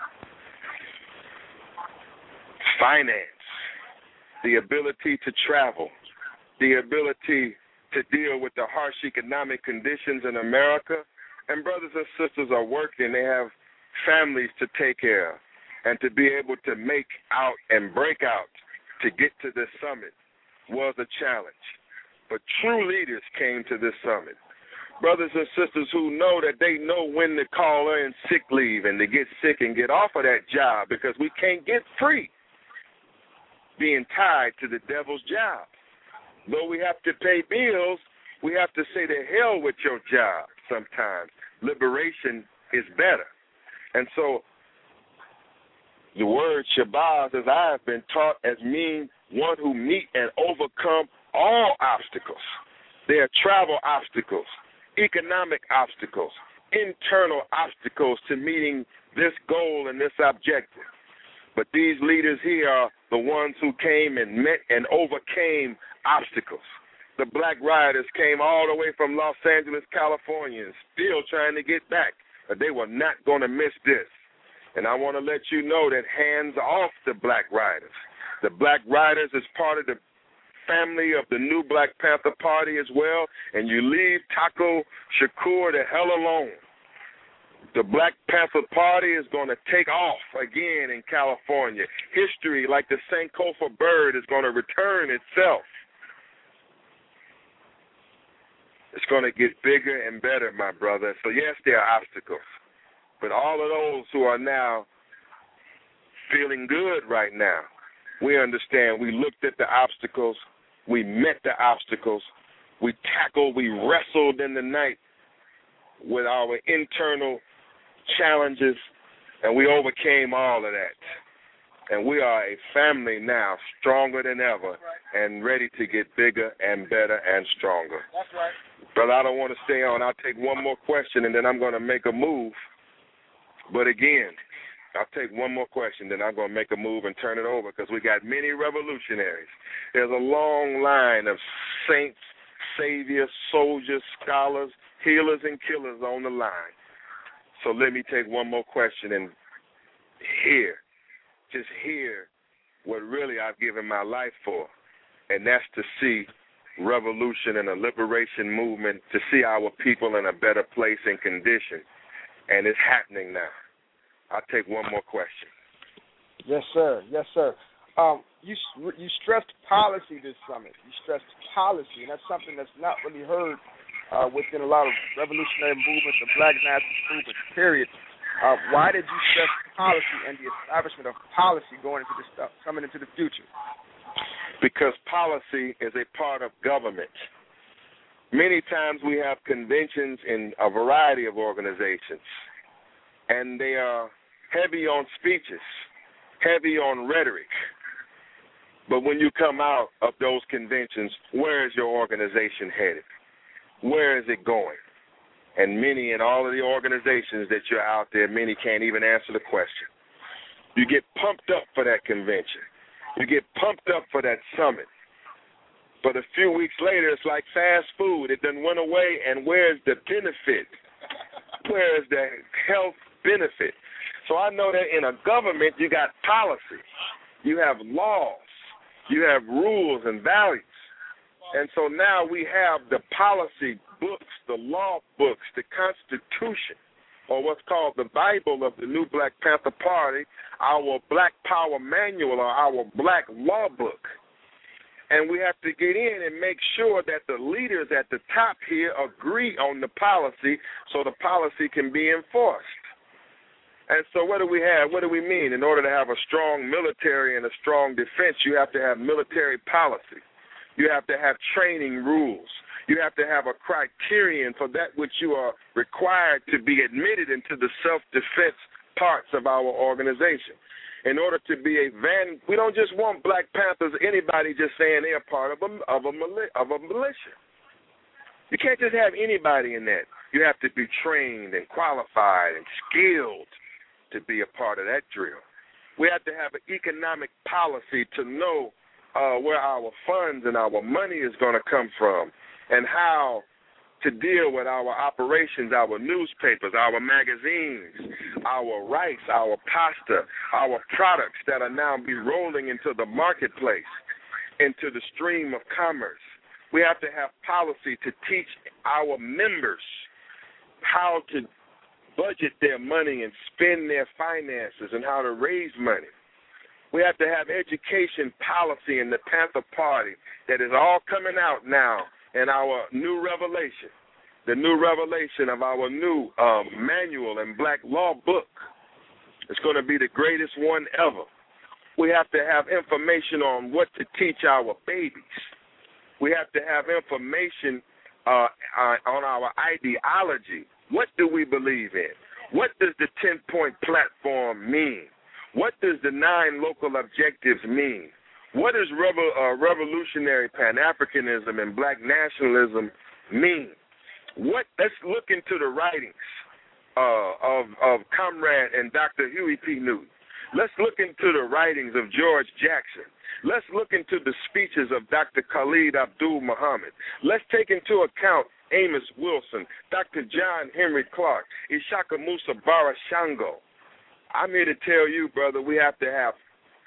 Finance. The ability to travel, the ability to deal with the harsh economic conditions in America. And brothers and sisters are working. They have families to take care of. And to be able to make out and break out to get to this summit was a challenge. But true leaders came to this summit. Brothers and sisters who know that they know when to call in sick leave and to get sick and get off of that job because we can't get free being tied to the devil's job. Though we have to pay bills, we have to say to hell with your job sometimes. Liberation is better. And so the word Shabazz, as I have been taught, as mean one who meet and overcome all obstacles. There are travel obstacles, economic obstacles, internal obstacles to meeting this goal and this objective. But these leaders here are the ones who came and met and overcame obstacles. The Black Riders came all the way from Los Angeles, California, still trying to get back. But they were not going to miss this. And I want to let you know that hands off the Black Riders. The Black Riders is part of the family of the new Black Panther Party as well, and you leave Taco Shakur the hell alone. The Black Panther Party is going to take off again in California. History, like the Sankofa bird, is going to return itself. It's going to get bigger and better, my brother. So, yes, there are obstacles. But all of those who are now feeling good right now, we understand we looked at the obstacles, we met the obstacles, we tackled, we wrestled in the night with our internal challenges, and we overcame all of that. And we are a family now, stronger than ever, and ready to get bigger and better and stronger. That's right. Brother, I don't want to stay on. I'll take one more question, and then I'm going to make a move. But again, I'll take one more question, then I'm going to make a move and turn it over because we got many revolutionaries. There's a long line of saints, saviors, soldiers, scholars, healers, and killers on the line. So let me take one more question, and hear, just hear what really I've given my life for, and that's to see revolution and a liberation movement, to see our people in a better place and condition, and it's happening now. I'll take one more question. Yes, sir. Yes, sir. Um, you you stressed policy this summit. You stressed policy, and that's something that's not really heard uh, within a lot of revolutionary movements, the Black nationalist movement, period. Uh, why did you stress policy and the establishment of policy going into this stuff, coming into the future? Because policy is a part of government. Many times we have conventions in a variety of organizations, and they are heavy on speeches, heavy on rhetoric. But when you come out of those conventions, where is your organization headed? Where is it going? And many in all of the organizations that you're out there, many can't even answer the question. You get pumped up for that convention. You get pumped up for that summit. But a few weeks later, it's like fast food. It done went away, and where's the benefit? Where is the health benefit? So I know that in a government, you got policy. You have laws. You have rules and values. And so now we have the policy books, the law books, the Constitution, or what's called the Bible of the New Black Panther Party, our Black Power Manual, or our Black Law Book. And we have to get in and make sure that the leaders at the top here agree on the policy so the policy can be enforced. And so what do we have? What do we mean? In order to have a strong military and a strong defense, you have to have military policy. You have to have training rules. You have to have a criterion for that which you are required to be admitted into the self-defense parts of our organization. In order to be a van, we don't just want Black Panthers, anybody just saying they're part of a, of a, of a militia. You can't just have anybody in that. You have to be trained and qualified and skilled to be a part of that drill. We have to have an economic policy to know uh, where our funds and our money is going to come from and how to deal with our operations, our newspapers, our magazines, our rice, our pasta, our products that are now be rolling into the marketplace, into the stream of commerce. We have to have policy to teach our members how to budget their money and spend their finances and how to raise money. We have to have education policy in the Panther Party that is all coming out now in our new revelation, the new revelation of our new um, manual and Black Law Book. It's going to be the greatest one ever. We have to have information on what to teach our babies. We have to have information uh, on our ideology. What do we believe in? What does the ten-point platform mean? What does the nine local objectives mean? What does revo- uh, revolutionary Pan-Africanism and Black nationalism mean? What? Let's look into the writings uh, of, of Comrade and Doctor Huey P. Newton. Let's look into the writings of George Jackson. Let's look into the speeches of Doctor Khalid Abdul Muhammad. Let's take into account Amos Wilson, Doctor John Henry Clark, Ishaka Musa Barashango. I'm here to tell you, brother, we have to have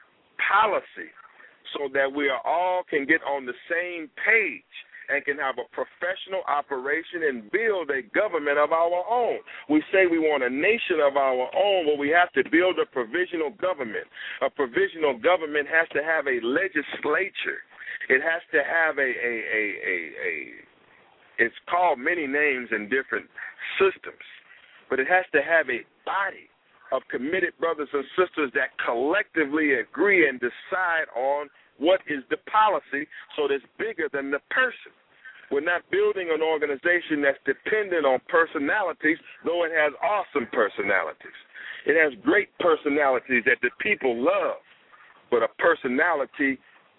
policy so that we are all can get on the same page and can have a professional operation and build a government of our own. We say we want a nation of our own, but we have to build a provisional government. A provisional government has to have a legislature. It has to have a, a, a, a, a it's called many names in different systems, but it has to have a body of committed brothers and sisters that collectively agree and decide on what is the policy so that's bigger than the person. We're not building an organization that's dependent on personalities, though it has awesome personalities. It has great personalities that the people love, but a personality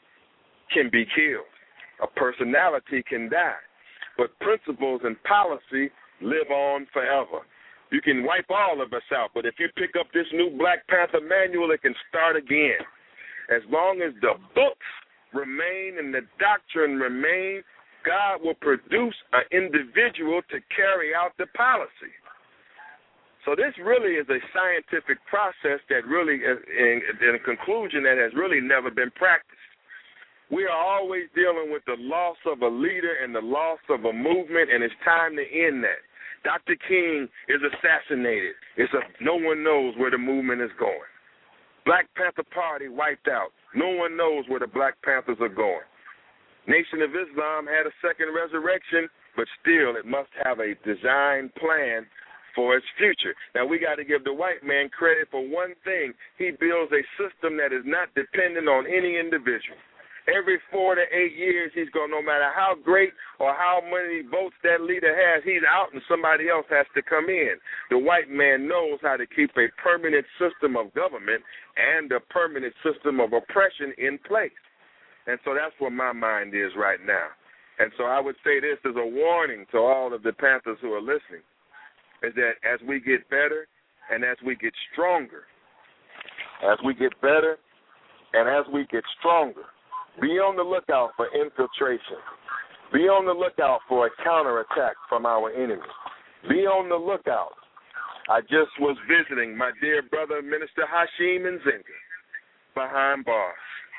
can be killed. A personality can die. But principles and policy live on forever. You can wipe all of us out, but if you pick up this new Black Panther manual, it can start again. As long as the books remain and the doctrine remain, God will produce an individual to carry out the policy. So this really is a scientific process that really, in, in a conclusion, that has really never been practiced. We are always dealing with the loss of a leader and the loss of a movement, and it's time to end that. Doctor King is assassinated. It's a, no one knows where the movement is going. Black Panther Party wiped out. No one knows where the Black Panthers are going. Nation of Islam had a second resurrection, but still it must have a design plan for its future. Now, we got to give the white man credit for one thing. He builds a system that is not dependent on any individual. Every four to eight years, he's going, no matter how great or how many votes that leader has, he's out and somebody else has to come in. The white man knows how to keep a permanent system of government and a permanent system of oppression in place. And so that's where my mind is right now. And so I would say this is a warning to all of the Panthers who are listening, is that as we get better and as we get stronger, as we get better and as we get stronger, be on the lookout for infiltration. Be on the lookout for a counterattack from our enemy. Be on the lookout. I just was visiting my dear brother, Minister Hashim Nzinga, behind bars.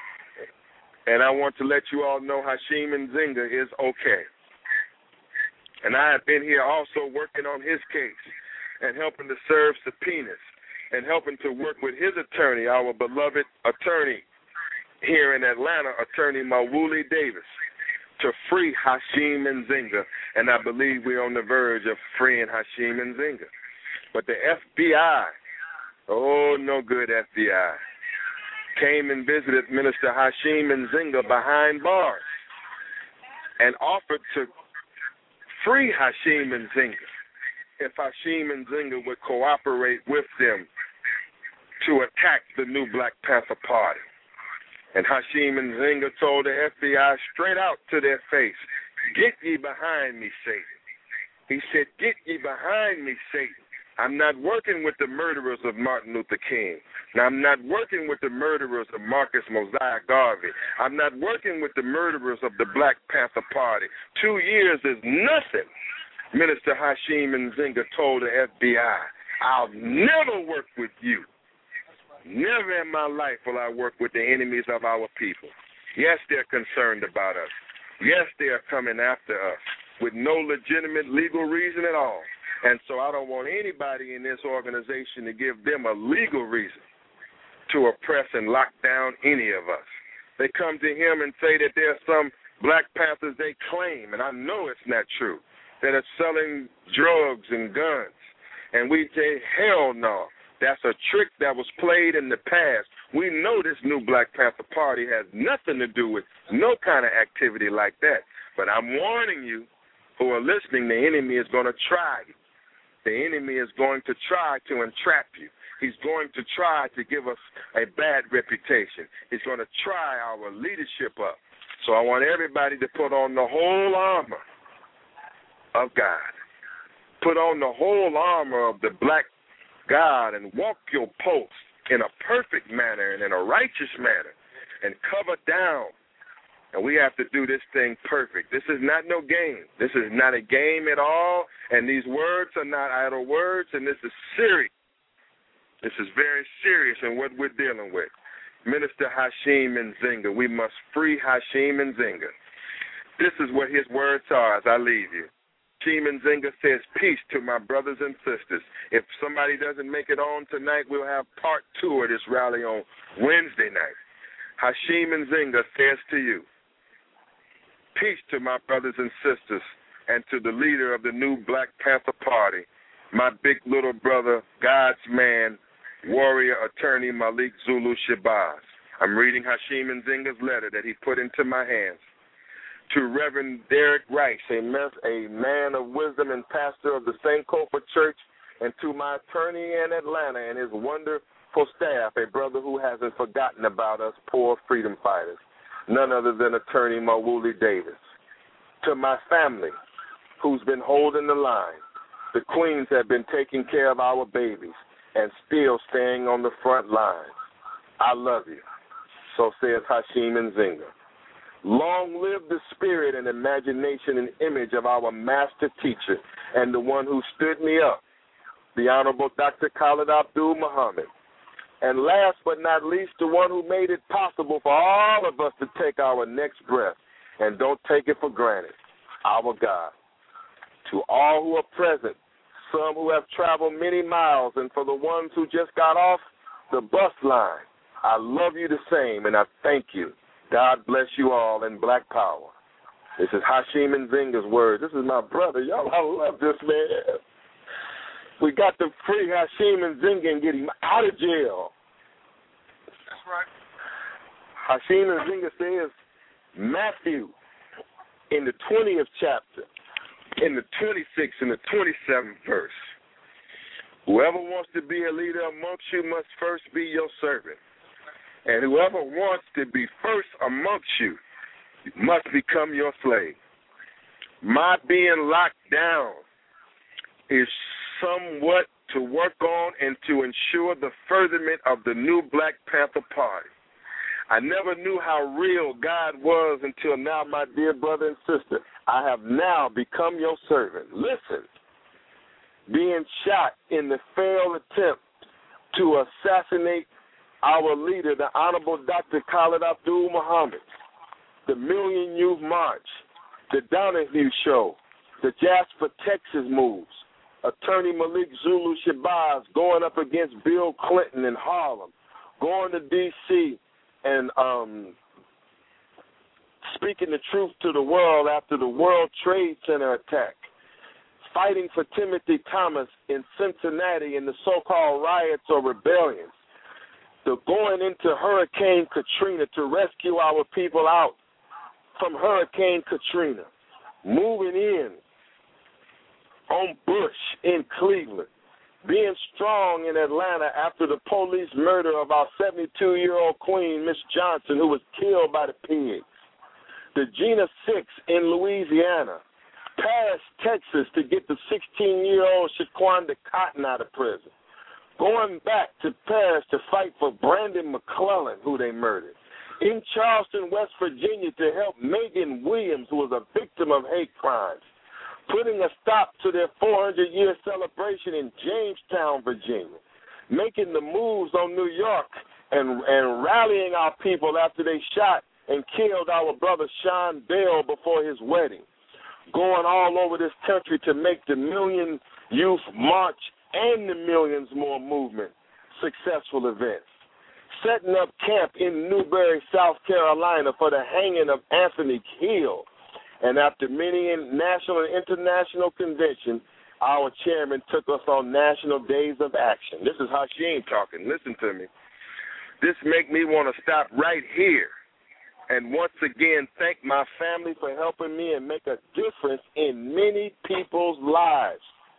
And I want to let you all know Hashim Nzinga is okay. And I have been here also working on his case and helping to serve subpoenas and helping to work with his attorney, our beloved attorney here in Atlanta, Attorney Mawuli Davis, to free Hashim Nzinga. And I believe we're on the verge of freeing Hashim Nzinga. But the F B I, oh, no good F B I, came and visited Minister Hashim Nzinga behind bars and offered to free Hashim Nzinga if Hashim Nzinga would cooperate with them to attack the new Black Panther Party. And Hashim Nzinga told the F B I straight out to their face, "Get ye behind me, Satan." He said, "Get ye behind me, Satan. I'm not working with the murderers of Martin Luther King. Now, I'm not working with the murderers of Marcus Mosiah Garvey. I'm not working with the murderers of the Black Panther Party. Two years is nothing." Minister Hashim Nzinga told the F B I, "I'll never work with you. Never in my life will I work with the enemies of our people. Yes, they're concerned about us. Yes, they are coming after us with no legitimate legal reason at all. And so I don't want anybody in this organization to give them a legal reason to oppress and lock down any of us. They come to him and say that there are some Black Panthers they claim, and I know it's not true, that are selling drugs and guns. And we say, hell no. That's a trick that was played in the past. We know this new Black Panther Party has nothing to do with no kind of activity like that. But I'm warning you who are listening, the enemy is going to try you. The enemy is going to try to entrap you. He's going to try to give us a bad reputation. He's going to try our leadership up. So I want everybody to put on the whole armor of God. Put on the whole armor of the black God and walk your post in a perfect manner and in a righteous manner and cover down. And we have to do this thing perfect. This is not no game. This is not a game at all, and these words are not idle words, and this is serious. This is very serious in what we're dealing with. Minister Hashim Nzinga, we must free Hashim Nzinga. This is what his words are as I leave you. Hashim Nzinga says, peace to my brothers and sisters. If somebody doesn't make it on tonight, we'll have part two of this rally on Wednesday night. Hashim Nzinga says to you, peace to my brothers and sisters and to the leader of the new Black Panther Party, my big little brother, God's man, warrior attorney Malik Zulu Shabazz. I'm reading Hashim Nzinga's letter that he put into my hands. To Reverend Derek Rice, a man of wisdom and pastor of the Sankofa Church, and to my attorney in Atlanta and his wonderful staff, a brother who hasn't forgotten about us poor freedom fighters, none other than attorney Mawuli Davis. To my family, who's been holding the line, the queens have been taking care of our babies and still staying on the front lines. I love you. So says Hashim Nzinga. Long live the spirit and imagination and image of our master teacher and the one who stood me up the Honorable Doctor Khalid Abdul Muhammad. And last but not least, the one who made it possible for all of us to take our next breath, and don't take it for granted, our God. To all who are present, some who have traveled many miles, and for the ones who just got off the bus line, I love you the same, and I thank you. God bless you all, and Black Power. This is Hashim Nzinga's word. This is my brother. Y'all, I love this man. We got to free Hashim Nzinga and get him out of jail. That's right. Hashim Nzinga says, Matthew, in the twentieth chapter, in the twenty-sixth and the twenty-seventh verse, whoever wants to be a leader amongst you must first be your servant. And whoever wants to be first amongst you must become your slave. My being locked down is somewhat to work on and to ensure the furtherment of the new Black Panther Party. I never knew how real God was until now, my dear brother and sister. I have now become your servant. Listen, being shot in the failed attempt to assassinate our leader, the Honorable Doctor Khalid Abdul Muhammad, the Million Youth March, the Donahue Show, the Jasper, Texas moves, Attorney Malik Zulu Shabazz going up against Bill Clinton in Harlem, going to D C and um, speaking the truth to the world after the World Trade Center attack, fighting for Timothy Thomas in Cincinnati in the so-called riots or rebellions, the going into Hurricane Katrina to rescue our people out from Hurricane Katrina, moving in on Bush in Cleveland, being strong in Atlanta after the police murder of our seventy-two-year-old queen, Miss Johnson, who was killed by the pigs, the Gina Six in Louisiana, Paris, Texas, to get the sixteen-year-old Shaquanda Cotton out of prison, going back to Paris to fight for Brandon McClellan, who they murdered, in Charleston, West Virginia, to help Megan Williams, who was a victim of hate crimes, putting a stop to their four hundred year celebration in Jamestown, Virginia, making the moves on New York and, and rallying our people after they shot and killed our brother Sean Bell before his wedding, going all over this country to make the Million Youth March and the Millions More movement successful events, setting up camp in Newberry, South Carolina for the hanging of Anthony Hill. And after many national and international conventions, our chairman took us on national days of action. This is Hashim talking. Listen to me. This make me want to stop right here and once again thank my family for helping me and make a difference in many people's lives.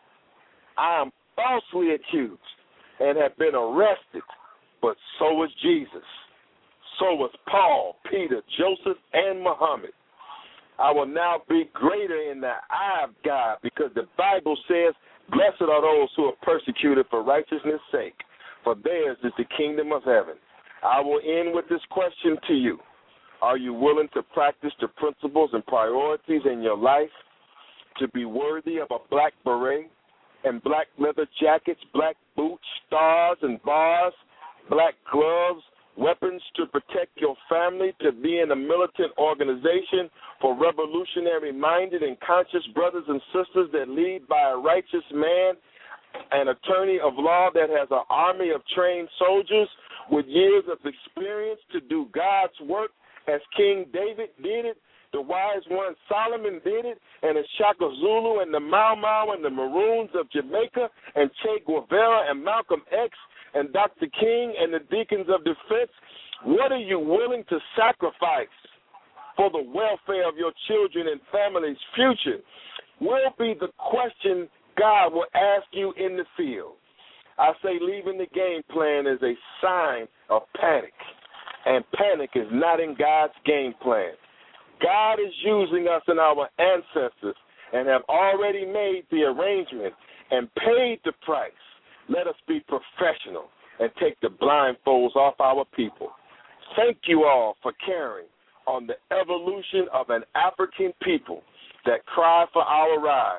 I am falsely accused and have been arrested, but so was Jesus. So was Paul, Peter, Joseph, and Muhammad. I will now be greater in the eye of God because the Bible says, blessed are those who are persecuted for righteousness' sake, for theirs is the kingdom of heaven. I will end with this question to you. Are you willing to practice the principles and priorities in your life to be worthy of a black beret and black leather jackets, black boots, stars and bars, black gloves, weapons to protect your family, to be in a militant organization for revolutionary-minded and conscious brothers and sisters that lead by a righteous man, an attorney of law that has an army of trained soldiers with years of experience to do God's work as King David did it, the wise one Solomon did it, and as Shaka Zulu and the Mau Mau and the Maroons of Jamaica and Che Guevara and Malcolm X and Doctor King and the Deacons of Defense. What are you willing to sacrifice for the welfare of your children and family's future will be the question God will ask you in the field. I say leaving the game plan is a sign of panic, and panic is not in God's game plan. God is using us and our ancestors and have already made the arrangement and paid the price. Let us be professional and take the blindfolds off our people. Thank you all for caring on the evolution of an African people that cry for our rise.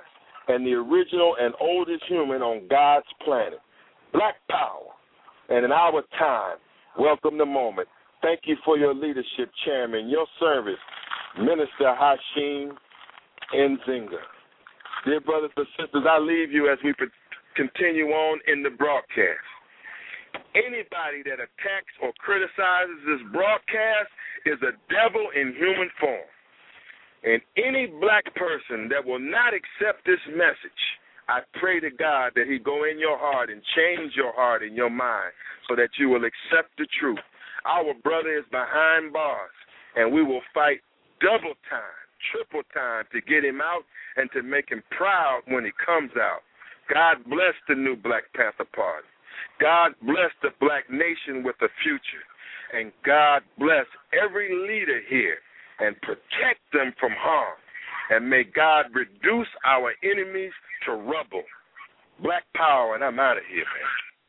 and the original and oldest human on God's planet. Black power. And in our time, welcome the moment. Thank you for your leadership, Chairman, your service, Minister Hashim Nzinga. Dear brothers and sisters, I leave you as we continue on in the broadcast. Anybody that attacks or criticizes this broadcast is a devil in human form. And any black person that will not accept this message, I pray to God that he go in your heart and change your heart and your mind so that you will accept the truth. Our brother is behind bars, and we will fight double time, triple time to get him out and to make him proud when he comes out. God bless the new Black Panther Party. God bless the black nation with a future. And God bless every leader here and protect them from harm. And may God reduce our enemies to rubble. Black power, and I'm out of here, man.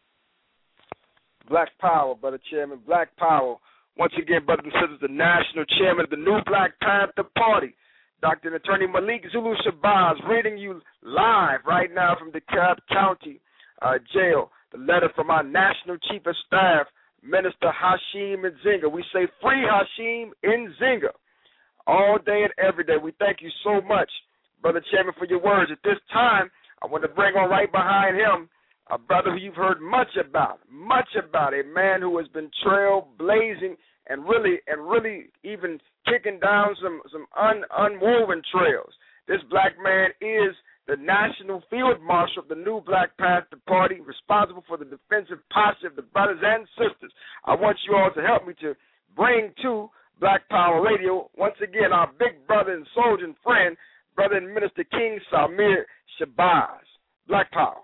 Black power, Brother Chairman, black power. Once again, brothers and sisters, the national chairman of the new Black Panther Party, Doctor and Attorney Malik Zulu Shabazz, reading you live right now from DeKalb County uh, Jail, the letter from our National Chief of Staff, Minister Hashim Nzinga. We say free Hashim Nzinga all day and every day. We thank you so much, Brother Chairman, for your words. At this time, I want to bring on right behind him a brother who you've heard much about, much about, a man who has been trailblazing and really and really even kicking down some, some un, unwoven trails. This black man is the National Field Marshal of the new Black Panther Party, responsible for the defensive posture of the brothers and sisters. I want you all to help me to bring to Black Power Radio, once again, our big brother and soldier and friend, Brother and Minister King Samir Shabazz. Black Power.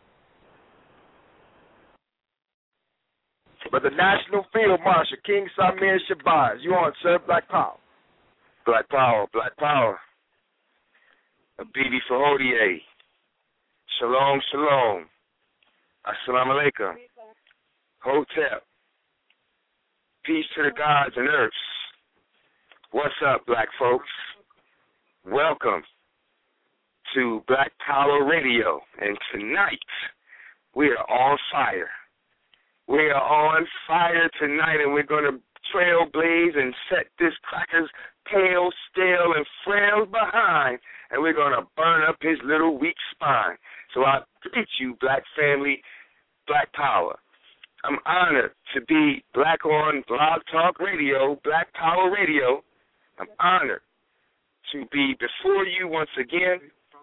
But the National Field Marshal, King Samir Shabazz. You on, sir? Black Power. Black Power, Black Power. Bibi Fahodie. Shalom, shalom. Assalamu alaikum. Hotep. Peace to the gods and earths. What's up, black folks? Welcome to Black Power Radio. And tonight, we are on fire. We are on fire tonight, and we're going to trailblaze and set this cracker's pale, stale, and frail behind, and we're going to burn up his little weak spine. So I greet you, black family, Black Power. I'm honored to be black on Blog Talk Radio, Black Power Radio. I'm honored to be before you once again,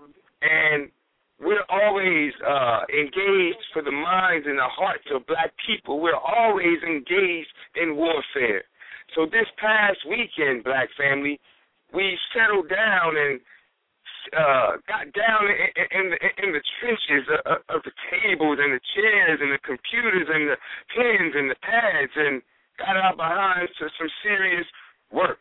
and we're always uh, engaged for the minds and the hearts of black people. We're always engaged in warfare. So this past weekend, black family, we settled down and uh, got down in, in, the, in the trenches of, of the tables and the chairs and the computers and the pens and the pads and got out behind to some serious work.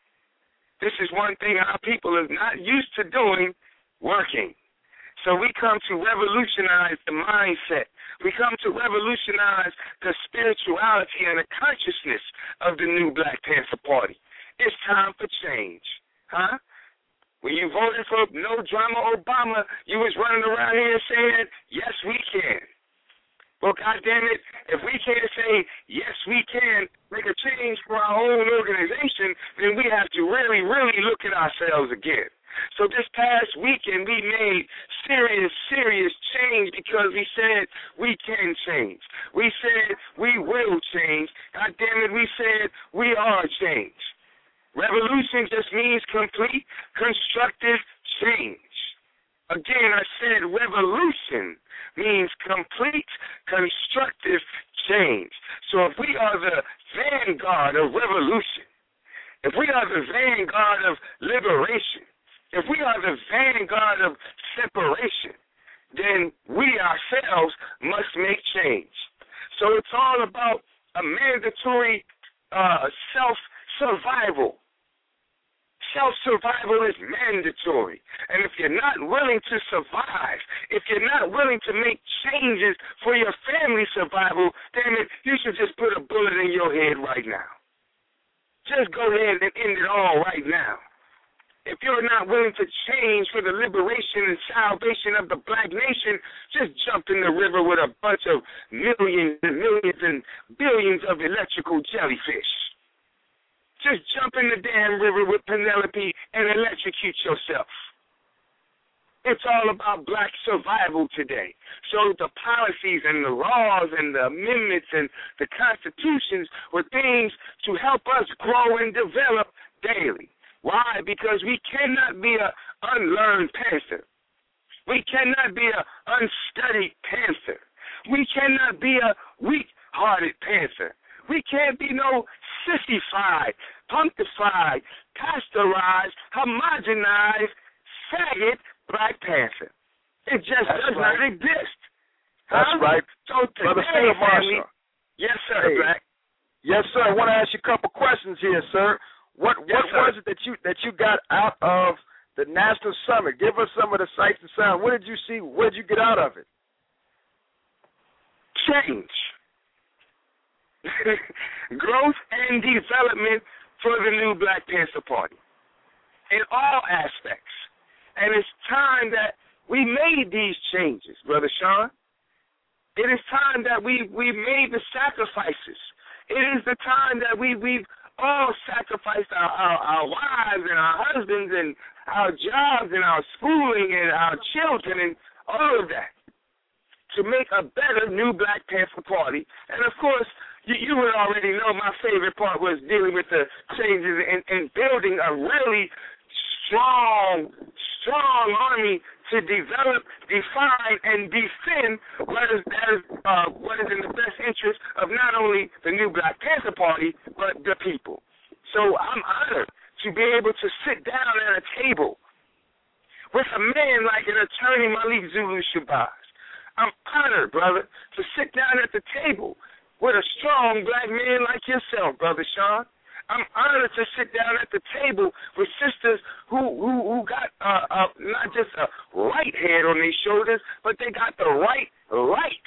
This is one thing our people are not used to doing, working. So we come to revolutionize the mindset. We come to revolutionize the spirituality and the consciousness of the new Black Panther Party. It's time for change, huh? When you voted for no drama Obama, you was running around here saying, yes, we can. Well, goddamn it, if we can't say, yes, we can make a change for our own organization, then we have to really, really look at ourselves again. So this past weekend, we made serious, serious change because we said we can change. We said we will change. God damn it, we said we are change. Revolution just means complete, constructive change. Again, I said revolution means complete, constructive change. So if we are the vanguard of revolution, if we are the vanguard of liberation, if we are the vanguard of separation, then we ourselves must make change. So it's all about a mandatory uh, self-survival. Self-survival is mandatory. And if you're not willing to survive, if you're not willing to make changes for your family survival, then you should just put a bullet in your head right now. Just go ahead and end it all right now. If you're not willing to change for the liberation and salvation of the black nation, just jump in the river with a bunch of millions and millions and billions of electrical jellyfish. Just jump in the damn river with Penelope and electrocute yourself. It's all about black survival today. So the policies and the laws and the amendments and the constitutions were things to help us grow and develop daily. Why? Because we cannot be an unlearned panther. We cannot be an unstudied panther. We cannot be a weak-hearted panther. We can't be no sissified, punctified, pasteurized, homogenized, faggot Black Panther. It just That's does right. not exist. That's huh? right. So Brother today, Field Marshal. Yes, sir, hey. Black. Yes, sir. I want to ask you a couple questions here, sir. What yes, what sir. was it that you that you got out of the National Summit? Give us some of the sights and sounds. What did you see? What did you get out of it? Change. Growth and development for the new Black Panther Party in all aspects. And it's time that we made these changes, Brother Sean. It is time that we, we made the sacrifices. It is the time that we, we've all sacrificed our, our, our wives and our husbands and our jobs and our schooling and our children and all of that to make a better new Black Panther Party. And, of course, you, you would already know my favorite part was dealing with the changes and, and building a really strong, strong army to develop, define, and defend what is, that is, uh, what is in the best interest of not only the new Black Panther Party, but the people. So I'm honored to be able to sit down at a table with a man like an attorney Malik Zulu Shabazz. I'm honored, brother, to sit down at the table with a strong black man like yourself, Brother Sean. I'm honored to sit down at the table with sisters who who, who got uh, uh, not just a right head on their shoulders, but they got the right light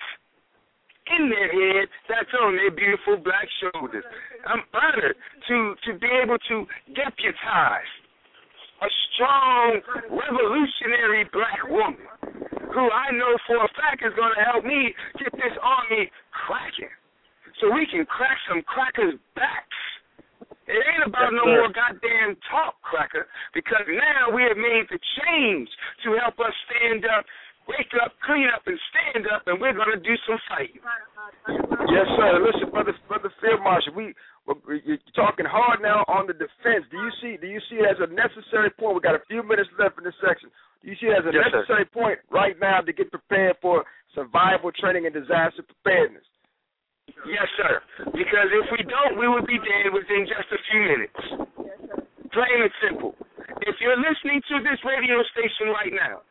in their head that's on their beautiful black shoulders. I'm honored to, to be able to deputize a strong, revolutionary black woman who I know for a fact is going to help me get this army cracking so we can crack some crackers' backs. It ain't about no more goddamn talk, cracker, because now we have made the change to help us stand up, wake up, clean up, and stand up, and we're going to do some fighting. Yes, sir. Listen, brother, brother Field Marshal, we you're talking hard now on the defense. Do you see? Do you see it as a necessary point? We got a few minutes left in this section. Do you see it as a yes, necessary sir. point right now to get prepared for survival training and disaster preparedness? Yes, sir. Because if we don't, we would be dead within just a few minutes. Plain and simple. If you're listening to this radio station right now,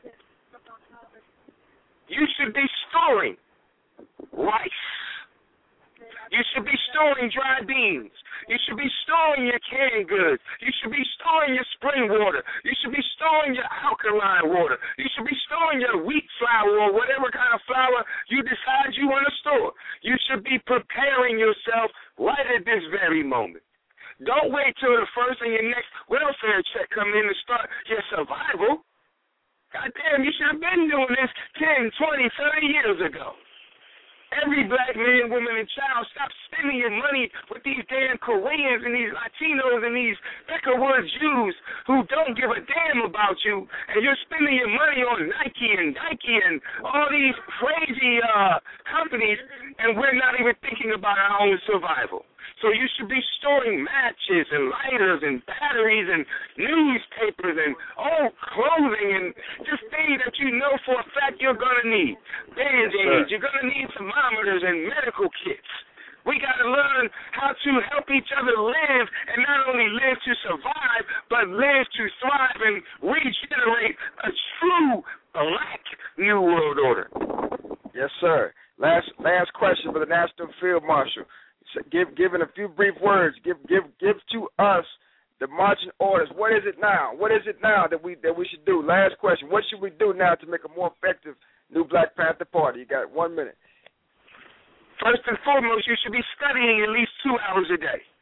you should be storing rice. You should be storing dry beans. You should be storing your canned goods. You should be storing your spring water. You should be storing your alkaline water. You should be storing your wheat flour or whatever kind of flour you decide you want to store. You should be preparing yourself right at this very moment. Don't wait till the first of your next welfare check come in to start your survival. Goddamn, you should have been doing this ten, twenty, thirty years ago. Every black man, woman, and child, stop spending your money with these damn Koreans and these Latinos and these Beckerwood Jews who don't give a damn about you, and you're spending your money on Nike and Nike and all these crazy uh, companies, and we're not even thinking about our own survival. So you should be storing matches and lighters and batteries and newspapers and old clothing and just things that you know for a fact you're going to need. Band-aids, you're going to need thermometers and medical kits. We got to learn how to help each other live, and not only live to survive, but live to thrive and regenerate a true black New World Order. Yes, sir. Last last question for the National Field Marshal. Give, given a few brief words, give, give, give to us the marching orders. What is it now? What is it now that we that we should do? Last question. What should we do now to make a more effective new Black Panther Party? You got one minute. First and foremost, you should be studying at least two hours a day.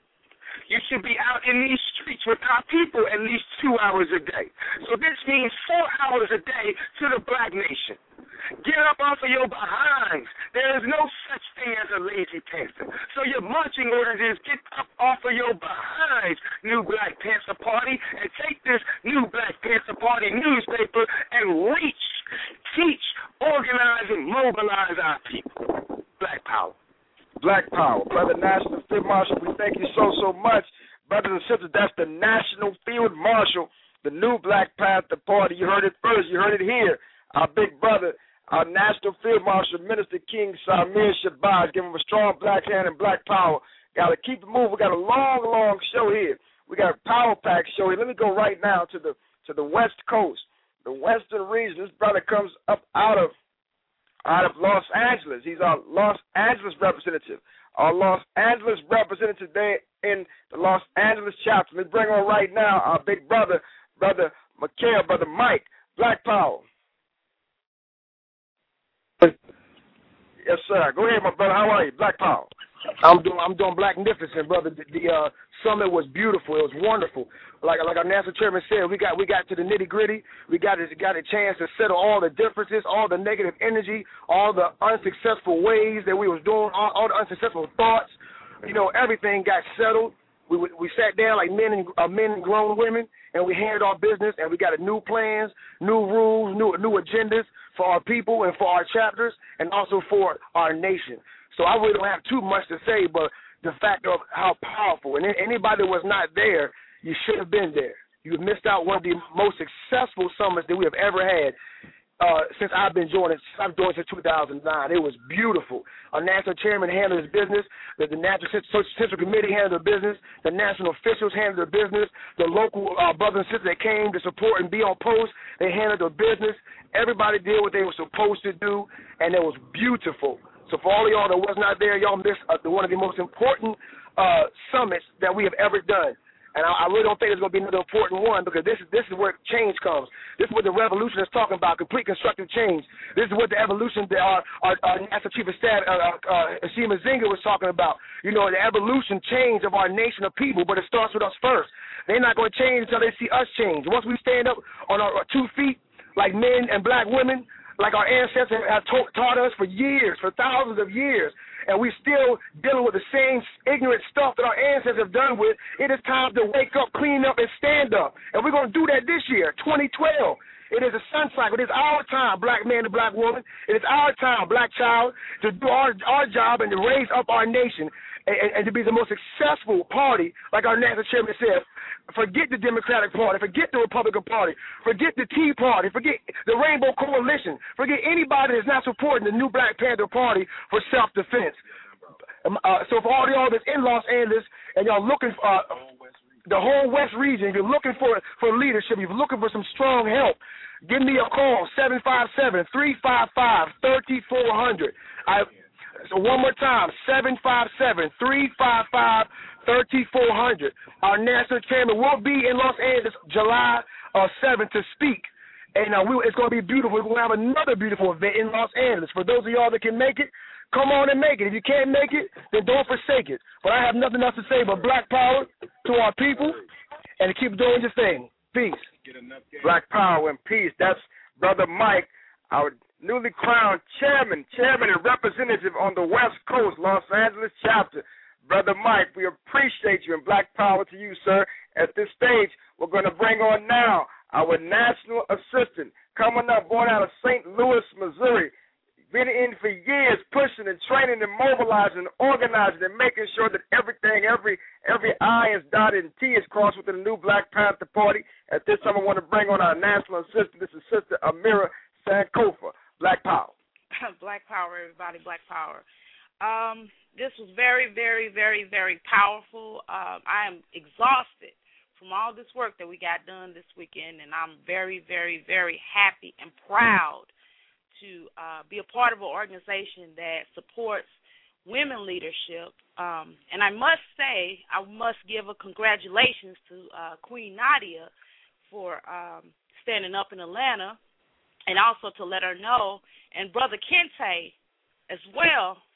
You should be out in these streets with our people at least two hours a day. So this means four hours a day to the black nation. Get up off of your behinds. There is no such thing as a lazy panther. So your marching orders is get up off of your behinds, New Black Panther Party, and take this New Black Panther Party newspaper and reach, teach, organize, and mobilize our people. Black power. Black power. Brother National Field Marshal, we thank you so, so much. Brothers and sisters, that's the National Field Marshal, the New Black Panther Party. You heard it first. You heard it here. Our big brother, our National Field Marshal, Minister King Samir Shabazz, give him a strong black hand and black power. Got to keep it moving. We got a long, long show here. We got a power pack show here. Let me go right now to the to the West Coast, the Western region. This brother comes up out of out of Los Angeles. He's our Los Angeles representative. Our Los Angeles representative there in the Los Angeles chapter. Let's bring on right now our big brother, Brother Mikhail, Brother Mike, Black Power. Yes, sir. Go ahead, my brother. How are you? Black Power. I'm doing I'm doing blacknificent, brother. The, the uh, summit was beautiful. It was wonderful. Like like our national chairman said, we got we got to the nitty gritty. We got a, got a chance to settle all the differences, all the negative energy, all the unsuccessful ways that we was doing, all, all the unsuccessful thoughts. You know, everything got settled. We we sat down like men and uh, men and grown women, and we handled our business, and we got a new plans, new rules, new new agendas for our people and for our chapters, and also for our nation. So I really don't have too much to say, but the fact of how powerful, and anybody that was not there, you should have been there. You missed out one of the most successful summits that we have ever had uh, since I've been joining. I've joined since two thousand nine. It was beautiful. Our national chairman handled his business. The, the National Central Committee handled their business. The national officials handled their business. The local uh, brothers and sisters that came to support and be on post, they handled their business. Everybody did what they were supposed to do, and it was beautiful. So for all of y'all that was not there, y'all missed uh, one of the most important uh, summits that we have ever done. And I, I really don't think there's going to be another important one, because this is this is where change comes. This is what the revolution is talking about, complete constructive change. This is what the evolution that our, our, our National Chief of Staff, uh, uh, Hashima Zinga, was talking about. You know, the evolution, change of our nation of people, but it starts with us first. They're not going to change until they see us change. Once we stand up on our, our two feet like men and black women, like our ancestors have taught, taught us for years, for thousands of years, and we're still dealing with the same ignorant stuff that our ancestors have done with, it is time to wake up, clean up, and stand up. And we're going to do that this year, twenty twelve. It is a sun cycle. It is our time, black man and black woman. It is our time, black child, to do our, our job and to raise up our nation and, and to be the most successful party, like our national chairman said. Forget the Democratic Party. Forget the Republican Party. Forget the Tea Party. Forget the Rainbow Coalition. Forget anybody that's not supporting the new Black Panther Party for self-defense. Uh, so for all y'all that's in Los Angeles and y'all looking for uh, the whole West region, if you're looking for for leadership, if you're looking for some strong help, give me a call, seven five seven, three five five, three four zero zero. I, so one more time, seven five seven, three five five, three four zero zero. Our national chairman will be in Los Angeles July uh, seventh to speak. And uh, we, it's going to be beautiful. We're going to have another beautiful event in Los Angeles. For those of y'all that can make it, come on and make it. If you can't make it, then don't forsake it. But I have nothing else to say but black power to our people and to keep doing your thing. Peace. Black power and peace. That's Brother Mike, our newly crowned chairman, chairman and representative on the West Coast, Los Angeles chapter. Brother Mike, we appreciate you, and black power to you, sir. At this stage, we're going to bring on now our national assistant, coming up, born out of Saint Louis, Missouri. Been in for years, pushing and training and mobilizing, organizing, and making sure that everything, every every I is dotted and T is crossed within the new Black Panther Party. At this time, I want to bring on our national assistant. This is Sister Amira Sankofa. Black Power. Black Power, everybody. Black Power. Um, this was very, very, very, very powerful. Um, I am exhausted from all this work that we got done this weekend, and I'm very, very, very happy and proud to uh, be a part of an organization that supports women leadership. Um, and I must say, I must give a congratulations to uh, Queen Nadia for um, standing up in Atlanta, and also to let her know, and Brother Kente as well,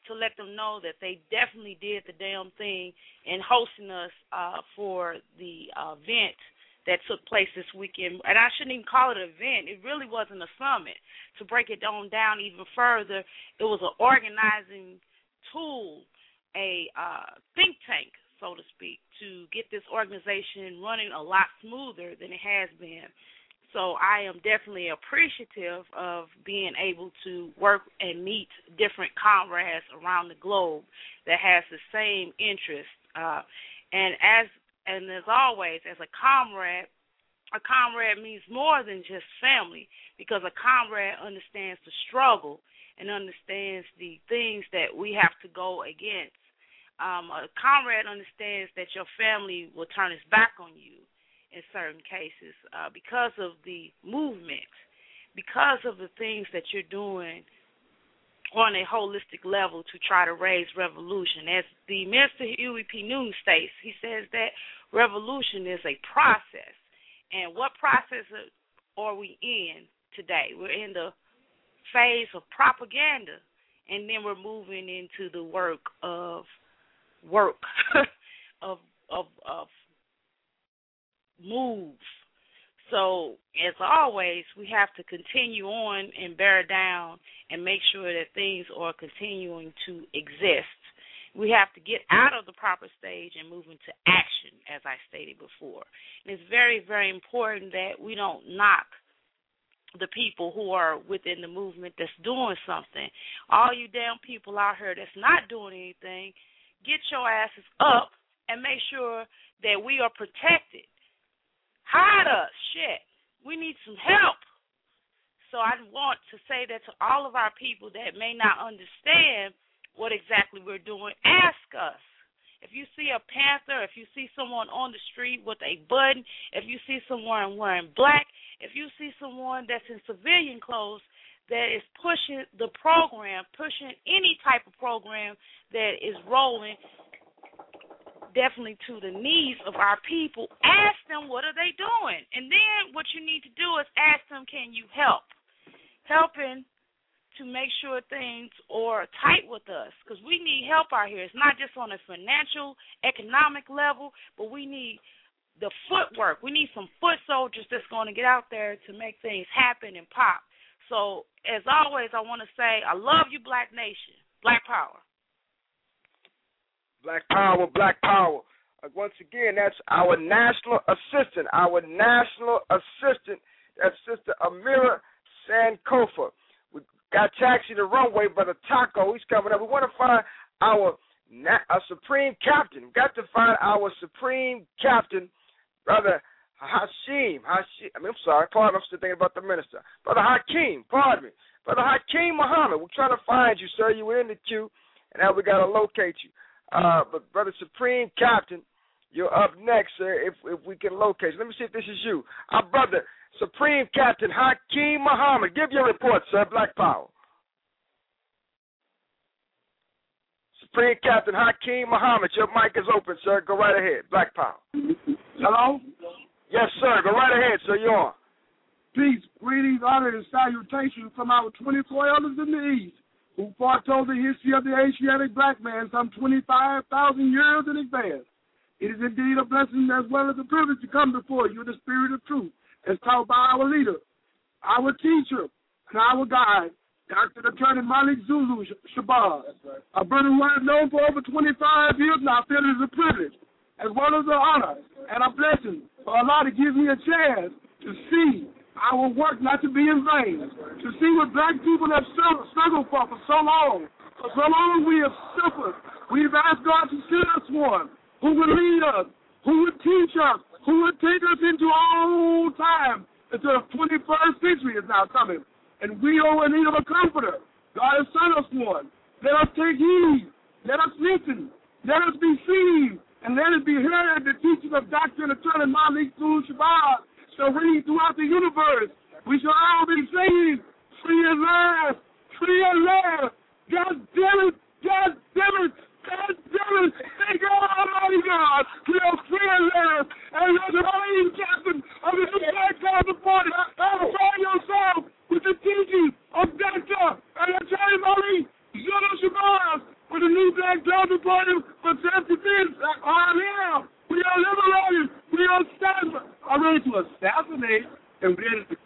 to let them know that they definitely did the damn thing in hosting us uh, for the uh, event that took place this weekend. And I shouldn't even call it an event. It really wasn't a summit. To break it on down even further, it was an organizing tool, a uh, think tank, so to speak, to get this organization running a lot smoother than it has been. So I am definitely appreciative of being able to work and meet different comrades around the globe that has the same interest. Uh, and as and as always, as a comrade, a comrade means more than just family, because a comrade understands the struggle and understands the things that we have to go against. Um, a comrade understands that your family will turn its back on you in certain cases uh, because of the movement, because of the things that you're doing on a holistic level to try to raise revolution. As the Minister Huey P. Newton states, he says that revolution is a process. And what process are we in today? We're in the phase of propaganda, and then we're moving into the work of work, of, of, of move. So, as always, we have to continue on and bear down and make sure that things are continuing to exist. We have to get out of the proper stage and move into action, as I stated before. And it's very, very important that we don't knock the people who are within the movement that's doing something. All you damn people out here that's not doing anything, get your asses up and make sure that we are protected. Hide us, shit. We need some help. So I want to say that to all of our people that may not understand what exactly we're doing, ask us. If you see a panther, if you see someone on the street with a button, if you see someone wearing black, if you see someone that's in civilian clothes that is pushing the program, pushing any type of program that is rolling definitely to the needs of our people, ask them what are they doing. And then what you need to do is ask them, can you help? Helping to make sure things are tight with us, because we need help out here. It's not just on a financial, economic level, but we need the footwork. We need some foot soldiers that's going to get out there to make things happen and pop. So, as always, I want to say I love you, Black Nation. Black Power. Black Power, Black Power. Uh, once again, that's our national assistant, our national assistant. That's Sister Amira Sankofa. We got taxi the runway, Brother Taco. He's coming up. We want to find our, our supreme captain. We've got to find our supreme captain, Brother Hashim. Hashim. I mean, I'm sorry. Pardon me. I'm still thinking about the minister. Brother Hakeem. Pardon me. Brother Hakeem Muhammad. We're trying to find you, sir. You were in the queue, and now we got to locate you. Uh, but Brother Supreme Captain, you're up next, sir, if if we can locate you. Let me see if this is you. Our brother, Supreme Captain Hakeem Muhammad. Give your report, sir. Black Power. Supreme Captain Hakeem Muhammad, your mic is open, sir. Go right ahead. Black Power. Hello? Yes, sir. Go right ahead, sir. You're on. Peace, greetings, honor, and salutations from our twenty-four elders in the East, who foretold the history of the Asiatic black man some twenty-five thousand years in advance. It is indeed a blessing as well as a privilege to come before you in the spirit of truth, as taught by our leader, our teacher, and our guide, Doctor Attorney Malik Zulu Shabazz. Right. A brother who I've known for over twenty-five years now. I feel it is a privilege, as well as an honor and a blessing for Allah to give me a chance to see our work not to be in vain, right. To see what black people have struggled for for so long. For so long we have suffered. We've asked God to send us one who would lead us, who would teach us, who would take us into our own time, until the twenty-first century is now coming. And we are in need of a comforter. God has sent us one. Let us take heed. Let us listen. Let us be seen. And let us be heard the teachings of Doctor and Attorney Malik Zulu Shabazz shall ring throughout the universe. We shall all be saved, free at last, free at last. God damn it, God damn it, God damn it. Thank God, Almighty God, we are free at last. And you're the reigning captain of the New Black Power Party. Enjoy yourself with the teaching of Doctor and Attorney Malik Zulu Shabazz.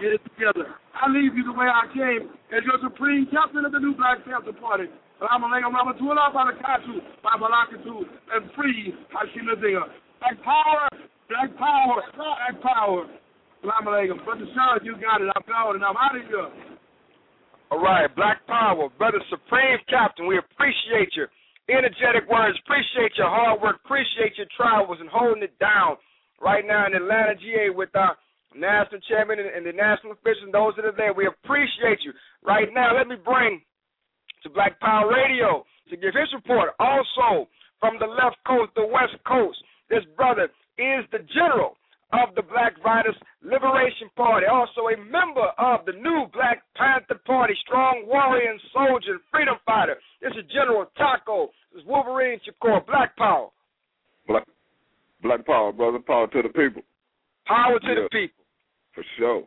get it together. I leave you the way I came as your supreme captain of the new Black Panther Party. I'm a laying mama to Allah Barakatu, Babalakatu, and free Hashim Zinger. Black power, black power, black power. Salam alaikum. Brother Sean, you got it. I'm gone and I'm out of here. All right, Black Power, Brother Supreme Captain, we appreciate your energetic words, appreciate your hard work, appreciate your travels and holding it down right now in Atlanta, G A with our national chairman and, and the national officials, those that are there. We appreciate you. Right now, let me bring to Black Power Radio to give his report. Also, from the left coast, the west coast, this brother is the general of the Black Riders Liberation Party, also a member of the new Black Panther Party, strong warrior and soldier and freedom fighter. This is General Taco. This is Wolverine Shakur. Black Power. Black, Black Power, brother. Power to the people. Power to yeah, the people. For sure.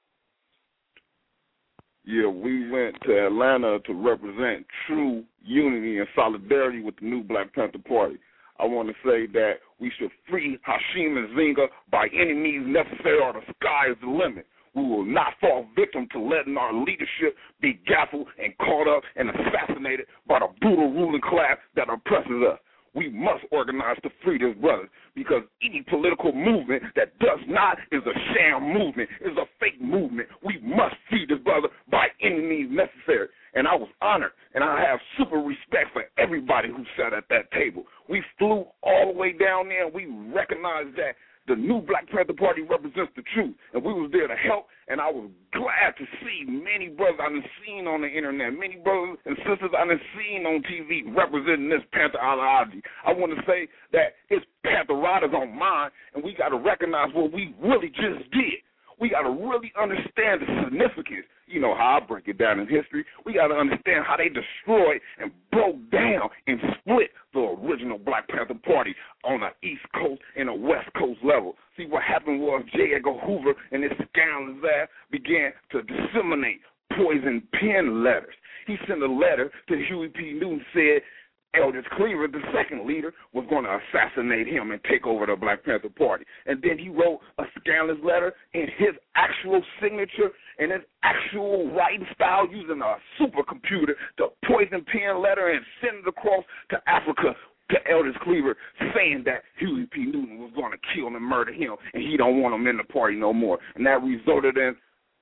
Yeah, we went to Atlanta to represent true unity and solidarity with the new Black Panther Party. I want to say that we should free Hashim and Zinga by any means necessary, or the sky is the limit. We will not fall victim to letting our leadership be gaffled and caught up and assassinated by the brutal ruling class that oppresses us. We must organize to free this brother, because any political movement that does not is a sham movement, is a fake movement. We must free this brother by any means necessary. And I was honored, and I have super respect for everybody who sat at that table. We flew all the way down there, and we recognized that the new Black Panther Party represents the truth, and we was there to help, and I was glad to see many brothers I've seen on the internet, many brothers and sisters I've seen on T V representing this Panther ideology. I want to say that it's Panther Riders on mine, and we got to recognize what we really just did. We got to really understand the significance. You know how I break it down in history. We got to understand how they destroyed and broke down and split the original Black Panther Party on the East Coast and the West Coast level. See, what happened was J. Edgar Hoover and his scandalous ass began to disseminate poison pen letters. He sent a letter to Huey P. Newton, said Eldridge Cleaver, the second leader, was going to assassinate him and take over the Black Panther Party. And then he wrote a scandalous letter in his actual signature and his actual writing style using a supercomputer to poison pen letter and send it across to Africa to Eldridge Cleaver, saying that Huey P. Newton was going to kill and murder him and he don't want him in the party no more. And that resulted in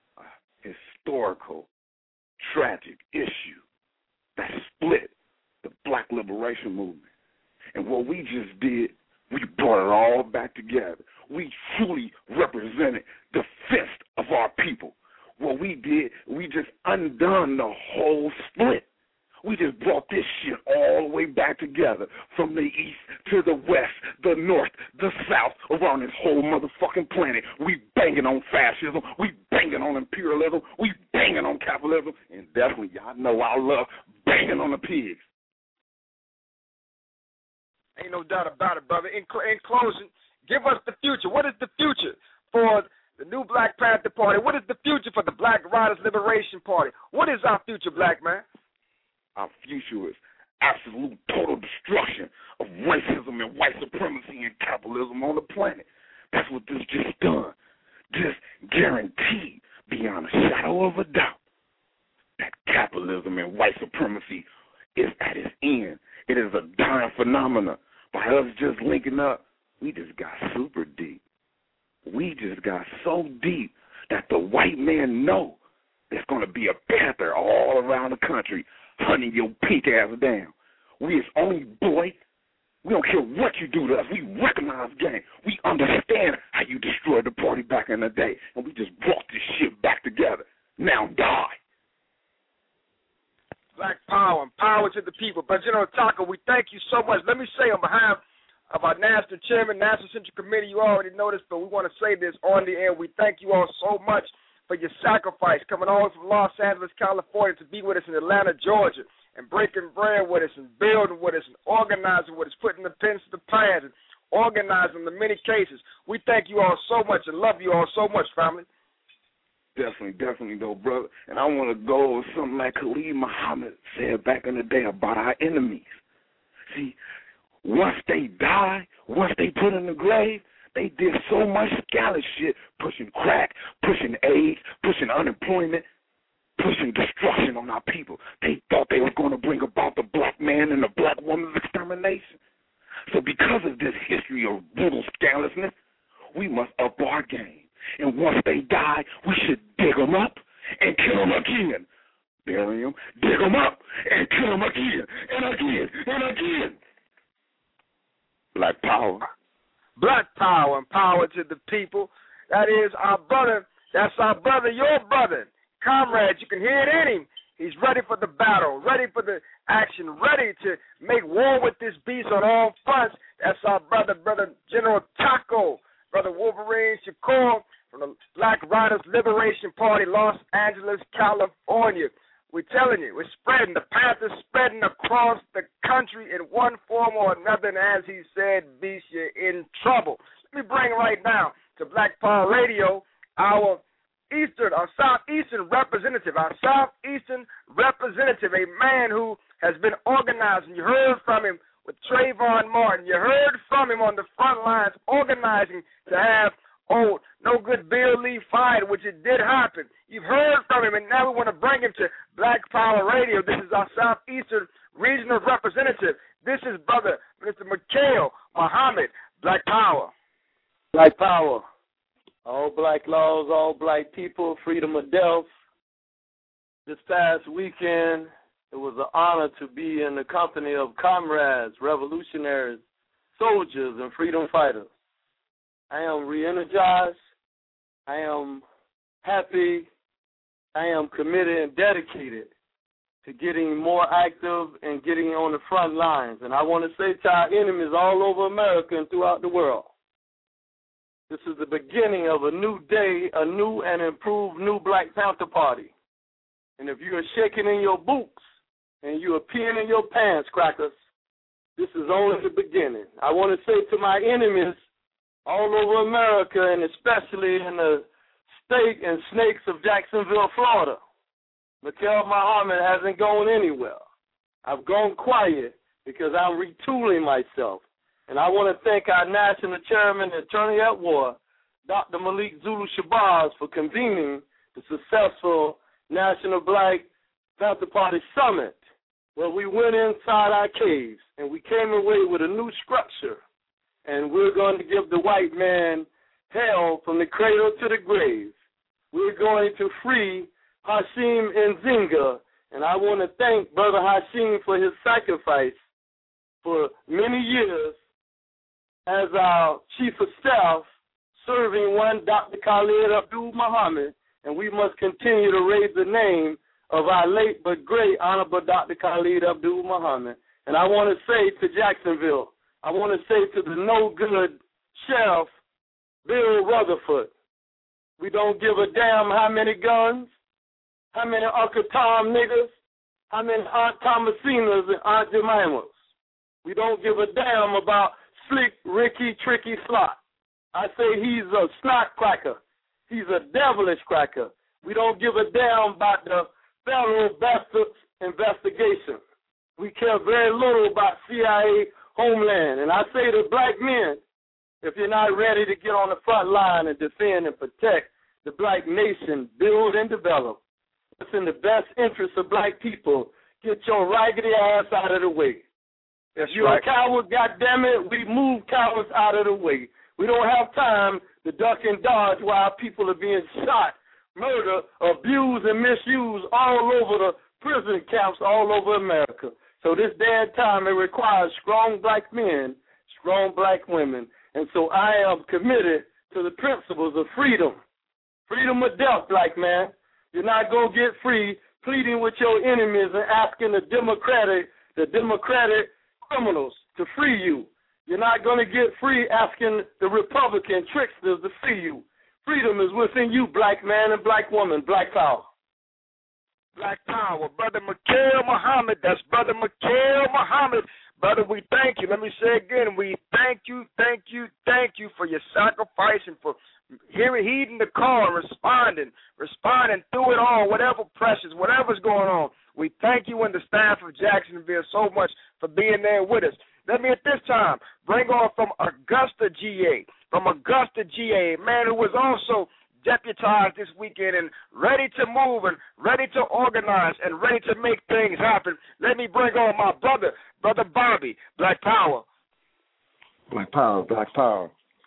a historical, tragic issue that split the Black Liberation Movement. And what we just did, we brought it all back together. We truly represented the fist of our people. What we did, we just undone the whole split. We just brought this shit all the way back together, from the east to the west, the north, the south, around this whole motherfucking planet. We banging on fascism, we banging on imperialism, we banging on capitalism, and definitely y'all know I love banging on the pigs. Ain't no doubt about it, brother. In, cl- in closing, give us the future. What is the future for the new Black Panther Party? What is the future for the Black Riders Liberation Party? What is our future, black man? Our future is absolute total destruction of racism and white supremacy and capitalism on the planet. That's what this just done. Just guaranteed, beyond a shadow of a doubt, that capitalism and white supremacy is at its end. It is a dying phenomenon. By us just linking up, we just got super deep. We just got so deep that the white man know there's going to be a panther all around the country hunting your pink ass down. We is only boy. We don't care what you do to us. We recognize game. We understand how you destroyed the party back in the day, and we just brought this shit back together. Now die. Black power and power to the people. But General Taco, we thank you so much. Let me say on behalf of our national chairman, National Central Committee, you already know this, but we want to say this on the air. We thank you all so much for your sacrifice, coming all from Los Angeles, California, to be with us in Atlanta, Georgia, and breaking bread with us and building with us and organizing with us, putting the pens to the pads and organizing the many cases. We thank you all so much and love you all so much, family. Definitely, definitely, though, brother. And I want to go over something like Khalid Muhammad said back in the day about our enemies. See, once they die, once they put in the grave, They did so much scallop shit, pushing crack, pushing AIDS, pushing unemployment, pushing destruction on our people. They thought they were going to bring about the black man and the black woman's extermination. So because of this history of brutal scandalousness, we must up our game. And once they die, we should dig them up and kill them again. Bury them, dig them up, and kill them again, and again, and again. Black power. Black power and power to the people. That is our brother. That's our brother, your brother. Comrades, you can hear it in him. He's ready for the battle, ready for the action, ready to make war with this beast on all fronts. That's our brother, brother General Taco, brother Wolverine Shakur from the Black Riders Liberation Party, Los Angeles, California. We're telling you, we're spreading. The path is spreading across the country in one form or another. And as he said, beast, you're in trouble. Let me bring right now to Black Power Radio our Eastern, our Southeastern representative, our Southeastern representative, a man who has been organizing. You heard from him with Trayvon Martin. You heard from him on the front lines organizing to have, oh, no good Bill Lee fired, which it did happen. You've heard from him, and now we want to bring him to Black Power Radio. This is our Southeastern regional representative. This is Brother Mister Mikhail Muhammad, Black Power. Black Power. All black laws, all black people, freedom of death. This past weekend, it was an honor to be in the company of comrades, revolutionaries, soldiers, and freedom fighters. I am re-energized. I am happy. I am committed and dedicated to getting more active and getting on the front lines. And I want to say to our enemies all over America and throughout the world, this is the beginning of a new day, a new and improved new Black Panther Party. And if you are shaking in your boots and you are peeing in your pants, crackers, this is only the beginning. I want to say to my enemies all over America, and especially in the state and snakes of Jacksonville, Florida, Mikhail Muhammad hasn't gone anywhere. I've gone quiet because I'm retooling myself. And I want to thank our national chairman and attorney at war, Doctor Malik Zulu Shabazz, for convening the successful National Black Panther Party Summit, where we went inside our caves and we came away with a new structure. And we're going to give the white man hell from the cradle to the grave. We're going to free Hashim Nzinga. And I want to thank Brother Hashim for his sacrifice for many years as our chief of staff, serving one Doctor Khalid Abdul Muhammad, and we must continue to raise the name of our late but great Honorable Doctor Khalid Abdul Muhammad. And I want to say to Jacksonville, I want to say to the no-good Sheriff Bill Rutherford, we don't give a damn how many guns, how many Uncle Tom niggas, how many Aunt Thomasinas and Aunt Jemimas. We don't give a damn about Slick Ricky Tricky Slot. I say he's a snot cracker. He's a devilish cracker. We don't give a damn about the federal bastards investigation. We care very little about C I A Homeland. And I say to black men, if you're not ready to get on the front line and defend and protect the black nation, build and develop, what's in the best interest of black people, get your raggedy ass out of the way. If you're right. a coward, goddammit, we move cowards out of the way. We don't have time to duck and dodge while people are being shot, murdered, abused, and misused all over the prison camps all over America. So this day and time, it requires strong black men, strong black women. And so I am committed to the principles of freedom. Freedom of death, black man. You're not going to get free pleading with your enemies and asking the Democratic, the Democratic criminals to free you. You're not going to get free asking the Republican tricksters to free you. Freedom is within you, black man and black woman, black power. Black power. Brother Mikhail Muhammad, that's Brother Mikhail Muhammad. Brother, we thank you. Let me say again, we thank you, thank you, thank you for your sacrifice and for hearing, heeding the call and responding, responding through it all, whatever pressures, whatever's going on. We thank you and the staff of Jacksonville so much for being there with us. Let me at this time bring on from Augusta, G A, from Augusta, G A, a man who was also deputized this weekend and ready to move and ready to organize and ready to make things happen. Let me bring on my brother, Brother Bobby, Black Power. Black Power, Black Power.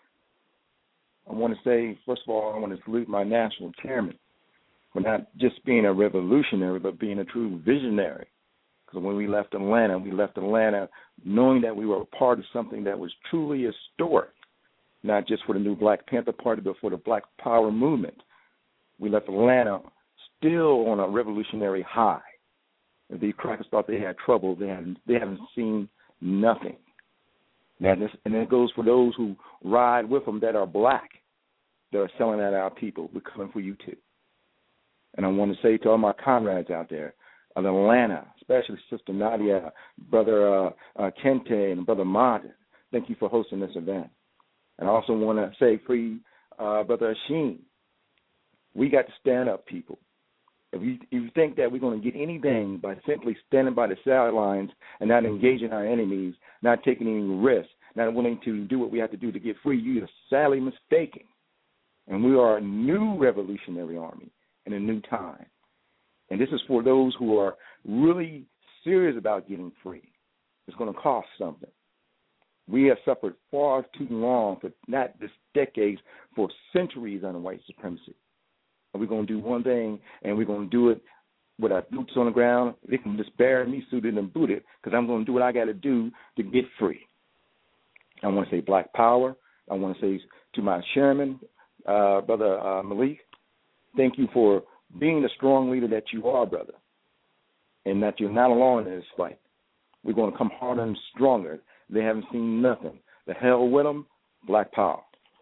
I want to say, first of all, I want to salute my national chairman for not just being a revolutionary, but being a true visionary. Because when we left Atlanta, we left Atlanta knowing that we were a part of something that was truly historic, not just for the new Black Panther Party, but for the Black Power movement. We left Atlanta still on a revolutionary high. If these crackers thought they had trouble, they haven't, they haven't seen nothing. And it goes for those who ride with them that are black, that are selling at our people. We're coming for you too. And I want to say to all my comrades out there of Atlanta, especially Sister Nadia, Brother uh, uh, Kente, and Brother Martin, thank you for hosting this event. And I also want to say free uh, Brother Asheen. We got to stand up, people. If you, if you think that we're going to get anything by simply standing by the sidelines and not engaging our enemies, not taking any risks, not willing to do what we have to do to get free, you are sadly mistaken. And we are a new revolutionary army in a new time. And this is for those who are really serious about getting free. It's going to cost something. We have suffered far too long, for not just decades, for centuries under white supremacy. And we're going to do one thing, and we're going to do it with our boots on the ground. They can just bury me suited and booted, because I'm going to do what I got to do to get free. I want to say Black Power. I want to say to my chairman, uh, Brother uh, Malik, thank you for being the strong leader that you are, brother, and that you're not alone in this fight. We're going to come harder and stronger. They haven't seen nothing. The hell with them, Black Power.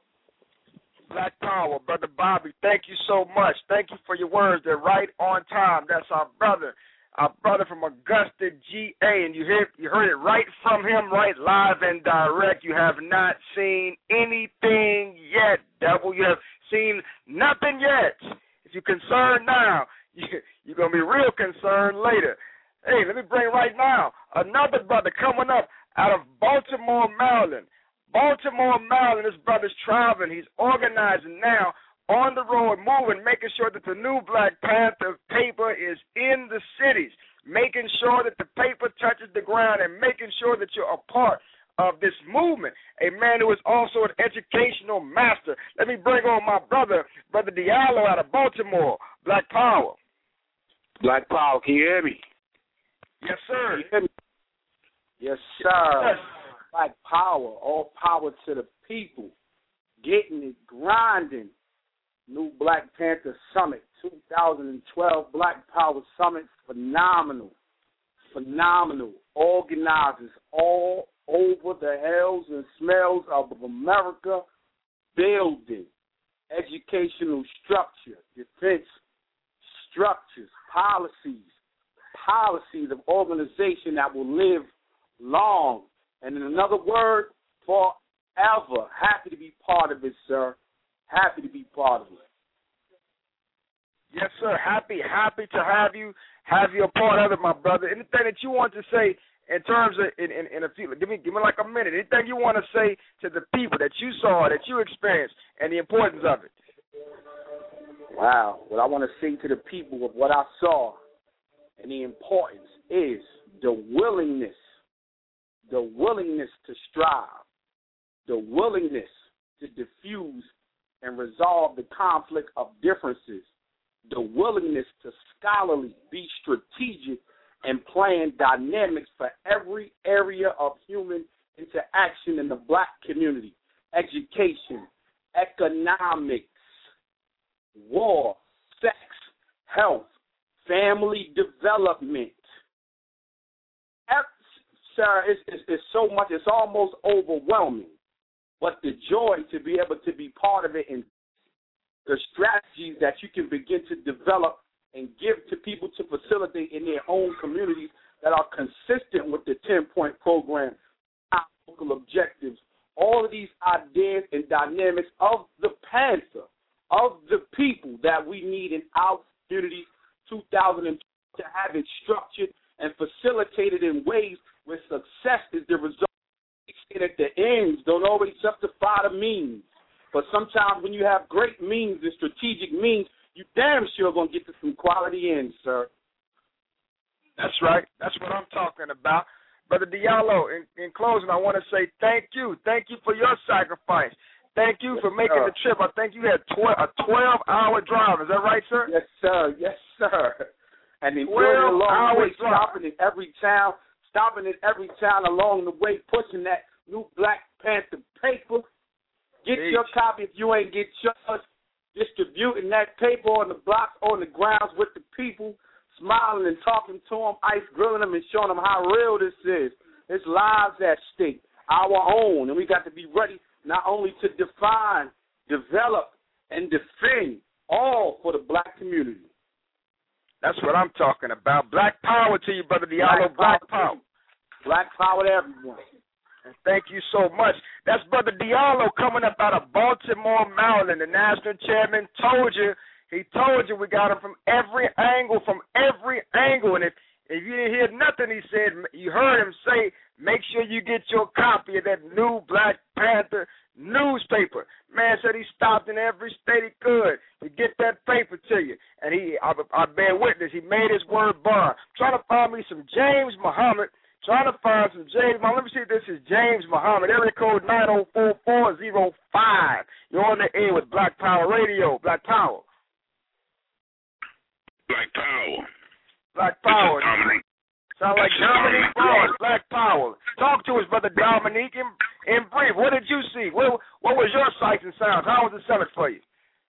Black Power, Brother Bobby, thank you so much. Thank you for your words. They're right on time. That's our brother, our brother from Augusta, G A, and you heard, you heard it right from him, right live and direct. You have not seen anything yet, devil. You have seen nothing yet. If you're concerned now, you, you're going to be real concerned later. Hey, let me bring right now another brother coming up out of Baltimore, Maryland. Baltimore, Maryland, his brother's traveling. He's organizing now on the road, moving, making sure that the new Black Panther paper is in the cities, making sure that the paper touches the ground and making sure that you're a part of this movement. A man who is also an educational master. Let me bring on my brother, Brother Diallo out of Baltimore. Black Power. Black Power, can you hear me? Yes, sir. Can you hear me? Yes, sir. Yes. Black Power, all power to the people. Getting it, grinding. New Black Panther Summit, two thousand twelve Black Power Summit, phenomenal. Phenomenal. Organizers all over the hells and smells of America, building educational structure, defense structures, policies, policies of organization that will live long. And in another word, forever. Happy to be part of it, sir. Happy to be part of it. Yes, sir. Happy, happy to have you, have you a part of it, my brother. Anything that you want to say in terms of, in, in, in a few, give me, give me like a minute. Anything you want to say to the people that you saw, that you experienced, and the importance of it? Wow. What I want to say to the people of what I saw and the importance is the willingness, the willingness to strive, the willingness to diffuse and resolve the conflict of differences, the willingness to scholarly be strategic and plan dynamics for every area of human interaction in the black community, education, economics, war, sex, health, family development. Sir, it's, it's, it's so much, it's almost overwhelming. But the joy to be able to be part of it and the strategies that you can begin to develop and give to people to facilitate in their own communities that are consistent with the ten-point program, our local objectives, all of these ideas and dynamics of the Panther, of the people that we need in our communities, two thousand two, to have it structured and facilitated in ways where success is the result that the ends don't always justify the means. But sometimes when you have great means and strategic means, you damn sure going to get to some quality ends, sir. That's right. That's what I'm talking about. Brother Diallo, in, in closing, I want to say thank you. Thank you for your sacrifice. Thank you yes, for making sir. the trip. I think you had tw- a twelve-hour drive. Is that right, sir? Yes, sir. Yes, sir. And enjoying a long way, stopping in every town, stopping in every town along the way, pushing that new Black Panther paper. Get Jeez. your copy if you ain't get yours. Distributing that paper on the blocks, on the grounds with the people, smiling and talking to them, ice grilling them and showing them how real this is. It's lives at stake, our own, and we got to be ready not only to define, develop, and defend all for the Black community. That's what I'm talking about. Black power to you, Brother Diallo. Black, Black power. Black power to everyone. And thank you so much. That's Brother Diallo coming up out of Baltimore, Maryland. The national chairman told you, he told you we got him from every angle, from every angle. And if, if you didn't hear nothing he said, you heard him say, make sure you get your copy of that new Black Panther newspaper. Man said he stopped in every state he could to get that paper to you. And he, I, I bear witness, he made his word bond. Trying to find me some James Muhammad. Trying to find some James Muhammad. Let me see if this is James Muhammad. Area code nine oh four four oh five. You're on the air with Black Power Radio. Black Power. Black Power. Black Power. Sound like Dominique Brown. Black Power. Talk to us, Brother Dominique, in, in brief. What did you see? What, what was your sights and sounds? How was the summit for you?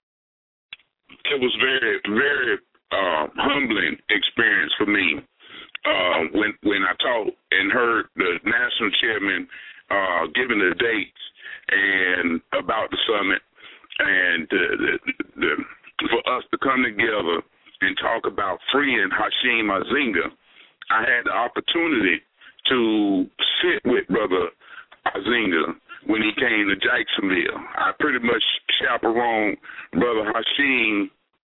It was very, very uh, humbling experience for me. Uh, when when I talked and heard the national chairman uh, giving the dates and about the summit, and the, the, the, for us to come together and talk about freeing Hashim Azinga, I had the opportunity to sit with Brother Azinga when he came to Jacksonville. I pretty much chaperoned Brother Hashim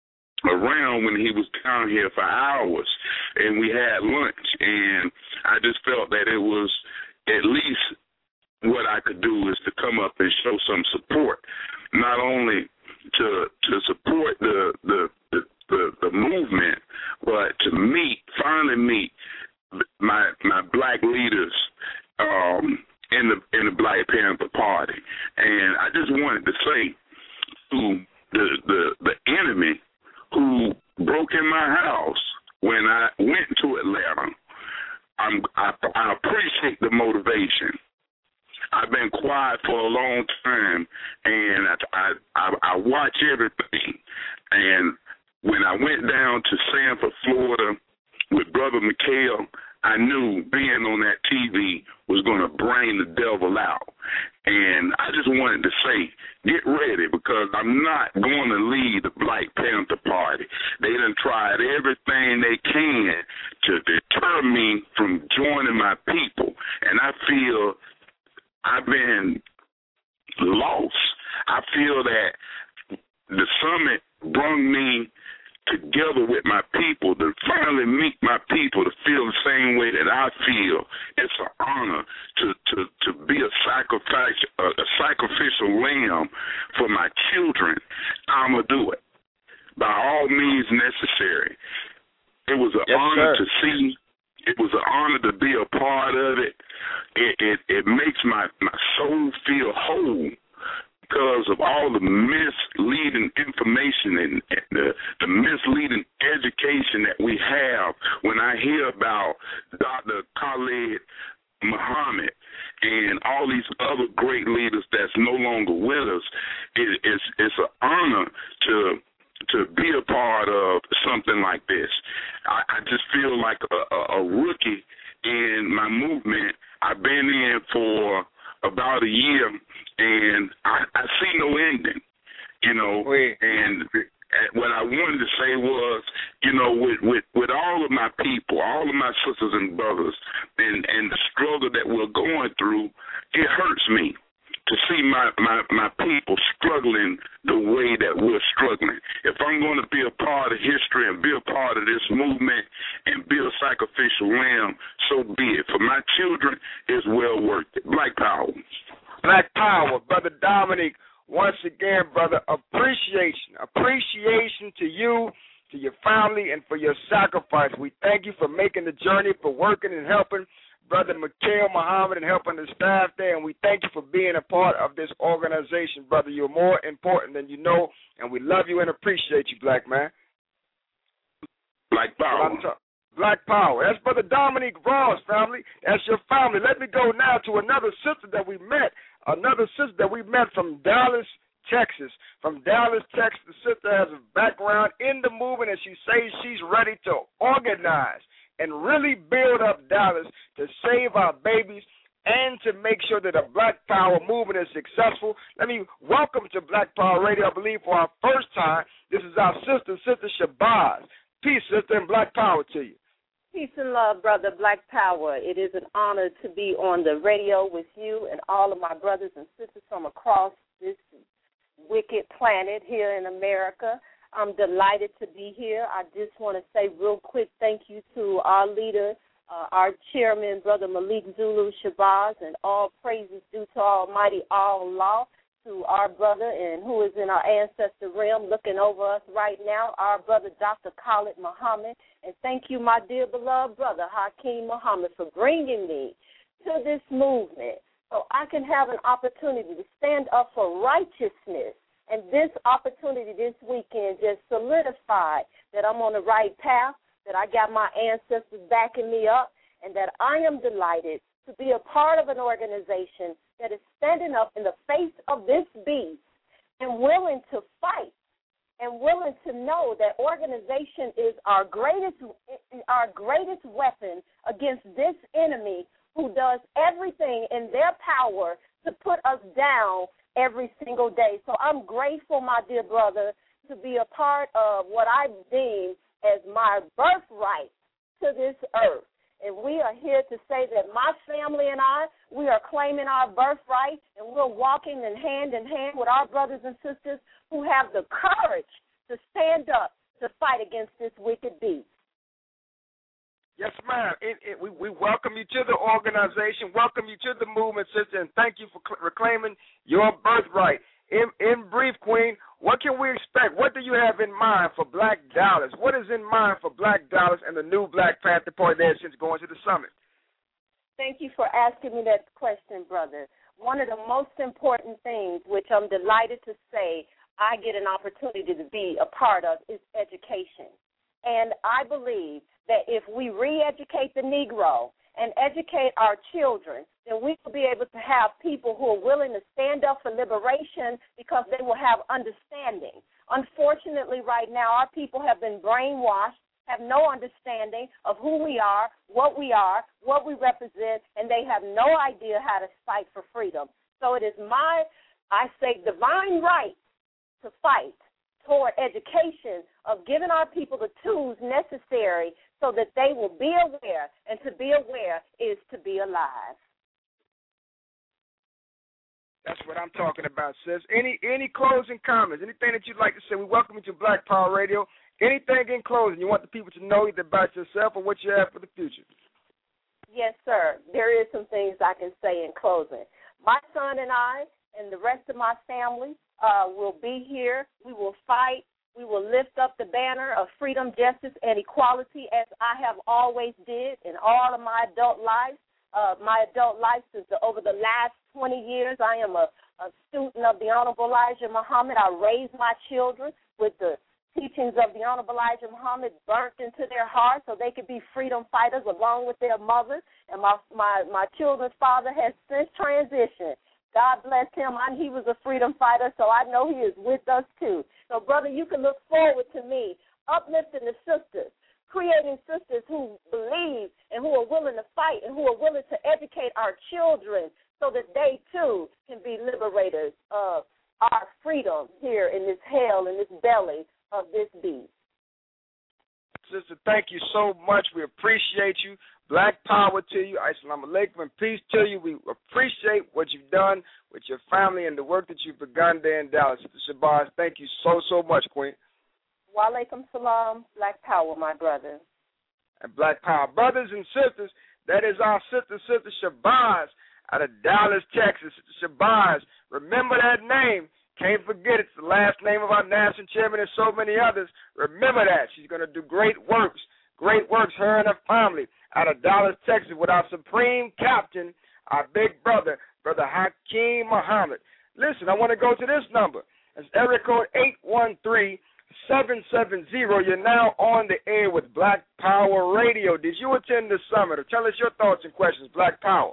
around when he was down here for hours, and we had lunch, and I just felt that it was at least what I could do is to come up and show some support, not only to to support the the the, the, the movement, but to meet, finally meet my my black leaders um, in the in the Black Panther Party, and I just wanted to say to the the, the enemy who broke in my house when I went to Atlanta, I'm, I, I appreciate the motivation. I've been quiet for a long time, and I, I, I watch everything. And when I went down to Sanford, Florida, with Brother McHale, I knew being on that T V was going to bring the devil out. And I just wanted to say, get ready, because I'm not going to lead the Black Panther Party. They done tried everything they can to deter me from joining my people. And I feel I've been lost. I feel that the summit brought me together with my people, to finally meet my people, to feel the same way that I feel. It's an honor to, to, to be a sacrifice, a, a sacrificial lamb for my children. I'm going to do it by all means necessary. It was an yes, honor sir. to see. It was an honor to be a part of it. It, it, it makes my, my soul feel whole, because of all the misleading information and, and the, the misleading education that we have. When I hear about Doctor Khalid Muhammad and all these other great leaders that's no longer with us, it, it's, it's an honor to to be a part of something like this. I, I just feel like a, a, a rookie in my movement. I've been in for about a year, and I, I see no ending, you know. Wait. And what I wanted to say was, you know, with, with, with all of my people, all of my sisters and brothers, and, and the struggle that we're going through, it hurts me to see my, my, my people struggling the way that we're struggling. If I'm going to be a part of history and be a part of this movement and be a sacrificial lamb, so be it. For my children, it's well worth it. Black Power. Black Power, Brother Dominique. Once again, brother, appreciation. Appreciation to you, to your family, and for your sacrifice. We thank you for making the journey, for working and helping Brother Mikhail Muhammad and helping the staff there, and we thank you for being a part of this organization, brother. You're more important than you know, and we love you and appreciate you, black man. Black Power. Black Power. That's Brother Dominique Ross, family. That's your family. Let me go now to another sister that we met, another sister that we met from Dallas, Texas. From Dallas, Texas, the sister has a background in the movement, and she says she's ready to organize and really build up Dallas to save our babies and to make sure that the Black Power movement is successful. Let me welcome to Black Power Radio, I believe, for our first time. This is our sister, Sister Shabazz. Peace, sister, and Black Power to you. Peace and love, brother, Black Power. It is an honor to be on the radio with you and all of my brothers and sisters from across this wicked planet here in America. I'm delighted to be here. I just want to say real quick thank you to our leader, uh, our chairman, Brother Malik Zulu Shabazz, and all praises due to Almighty Allah, to our brother and who is in our ancestor realm looking over us right now, our brother Doctor Khalid Muhammad. And thank you, my dear beloved brother Hakeem Muhammad, for bringing me to this movement so I can have an opportunity to stand up for righteousness. And this opportunity this weekend just solidified that I'm on the right path, that I got my ancestors backing me up, and that I am delighted to be a part of an organization that is standing up in the face of this beast and willing to fight and willing to know that organization is our greatest our greatest weapon against this enemy who does everything in their power to put us down every single day. So I'm grateful, my dear brother, to be a part of what I deem as my birthright to this earth. And we are here to say that my family and I, we are claiming our birthright, and we're walking in hand in hand with our brothers and sisters who have the courage to stand up to fight against this wicked beast. Yes, ma'am. It, it, we, we welcome you to the organization, welcome you to the movement, sister, and thank you for cl- reclaiming your birthright. In, in brief, Queen, what can we expect? What do you have in mind for Black Dallas? What is in mind for Black Dallas and the new Black Panther Party there since going to the summit? Thank you for asking me that question, brother. One of the most important things, which I'm delighted to say I get an opportunity to be a part of, is education. And I believe that if we re-educate the Negro and educate our children, then we will be able to have people who are willing to stand up for liberation because they will have understanding. Unfortunately, right now, our people have been brainwashed, have no understanding of who we are, what we are, what we represent, and they have no idea how to fight for freedom. So it is my, I say, divine right to fight toward education of giving our people the tools necessary so that they will be aware, and to be aware is to be alive. That's what I'm talking about, sis. Any any closing comments, anything that you'd like to say? We welcome you to Black Power Radio. Anything in closing you want the people to know either about yourself or what you have for the future? Yes, sir. There is some things I can say in closing. My son and I and the rest of my family uh, will be here. We will fight. We will lift up the banner of freedom, justice, and equality as I have always did in all of my adult life. Uh, my adult life since the, over the last twenty years, I am a, a student of the Honorable Elijah Muhammad. I raised my children with the teachings of the Honorable Elijah Muhammad burnt into their hearts so they could be freedom fighters along with their mothers. And my, my, my children's father has since transitioned. God bless him, and he was a freedom fighter, so I know he is with us too. So, brother, you can look forward to me uplifting the sisters, creating sisters who believe and who are willing to fight and who are willing to educate our children so that they, too, can be liberators of our freedom here in this hell, in this belly of this beast. Sister, thank you so much. We appreciate you. Black power to you. Assalamu alaikum and peace to you. We appreciate what you've done with your family and the work that you've begun there in Dallas. Sister Shabazz, thank you so, so much, Queen. Wa alaikum salam. Black power, my brother. And Black power. Brothers and sisters, That is our sister, Sister Shabazz out of Dallas, Texas. Sister Shabazz, remember that name. Can't forget it's the last name of our national chairman and so many others. Remember that. She's going to do great works, great works, her and her family, out of Dallas, Texas, with our supreme captain, our big brother, Brother Hakeem Muhammad. Listen, I want to go to this number. It's area code eight one three, seven seven zero. You're now on the air with Black Power Radio. Did you attend the summit? Or tell us your thoughts and questions. Black Power.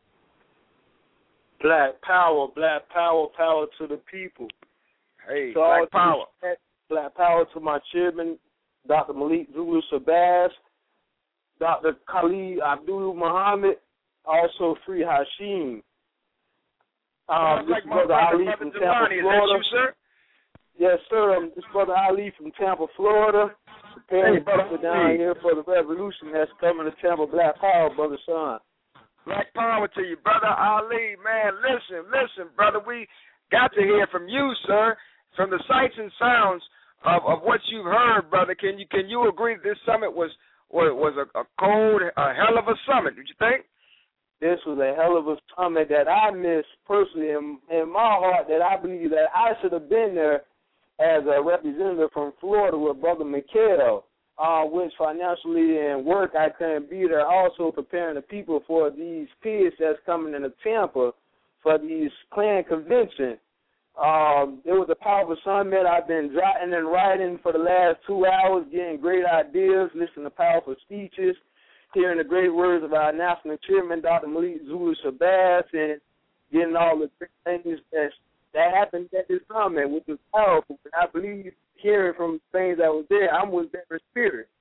Black Power, Black Power, power to the people. Hey, so Black Power. Black Power to my chairman, Doctor Malik Zulu Shabazz, Doctor Khalid Abdul Muhammad, also Free Hashim. Um, this like is Brother, brother Ali brother from Delani. Tampa, Is Florida. that you, sir? Yes, sir. Um, this is Brother Ali from Tampa, Florida. Preparing Hey, people down here for the revolution that's coming to Tampa. Black Power, Brother Sean. Black Power to you, Brother Ali. Man, listen, listen, brother. We got to hear from you, sir, from the sights and sounds of, of what you've heard, brother. Can you can you agree that this summit was was, was a, a cold, a hell of a summit? Did you think? This was a hell of a summit that I missed personally in, in my heart, that I believe that I should have been there as a representative from Florida with Brother Mikhail, uh, which financially and work I couldn't be there, also preparing the people for these kids that's coming into Tampa for these Klan convention. Um, it was a powerful summit. I've been jotting and writing for the last two hours, getting great ideas, listening to powerful speeches, hearing the great words of our national chairman, Doctor Malik Zulu Shabazz, and getting all the great things that, that happened at this summit, which was powerful. And I believe hearing from things that was there, I was there in spirit.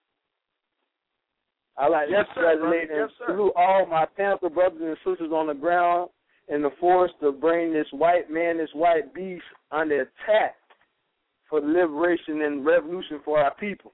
I like yes, to congratulate sir, and yes, salute all my Panther brothers and sisters on the ground in the force to bring this white man, this white beast under attack for the liberation and revolution for our people.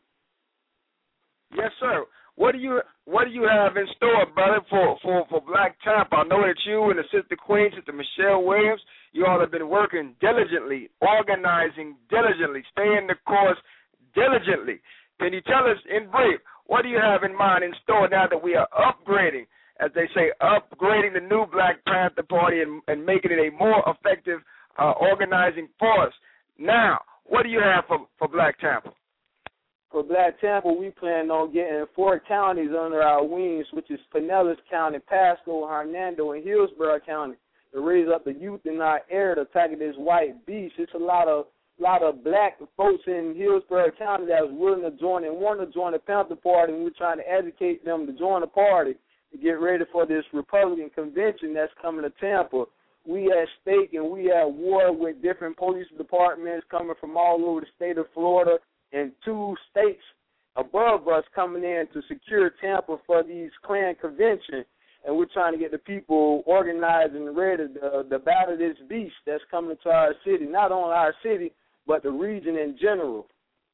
Yes, sir. What do you what do you have in store, brother, for, for, for Black Tampa? I know that you and the Sister Queen, Sister Michelle Williams, you all have been working diligently, organizing diligently, staying the course diligently. Can you tell us in brief, what do you have in mind in store now that we are upgrading, as they say, upgrading the new Black Panther Party and, and making it a more effective uh, organizing force? Now, what do you have for, for Black Tampa? For Black Tampa, we plan on getting four counties under our wings, which is Pinellas County, Pasco, Hernando, and Hillsborough County, to raise up the youth in our area to tackle this white beast. It's a lot of lot of black folks in Hillsborough County that was willing to join and want to join the Panther Party, and we're trying to educate them to join the party to get ready for this Republican convention that's coming to Tampa. We at stake and we at war with different police departments coming from all over the state of Florida, and two states above us coming in to secure Tampa for these Klan convention, and we're trying to get the people organized and ready to, to battle this beast that's coming to our city, not only our city, but the region in general.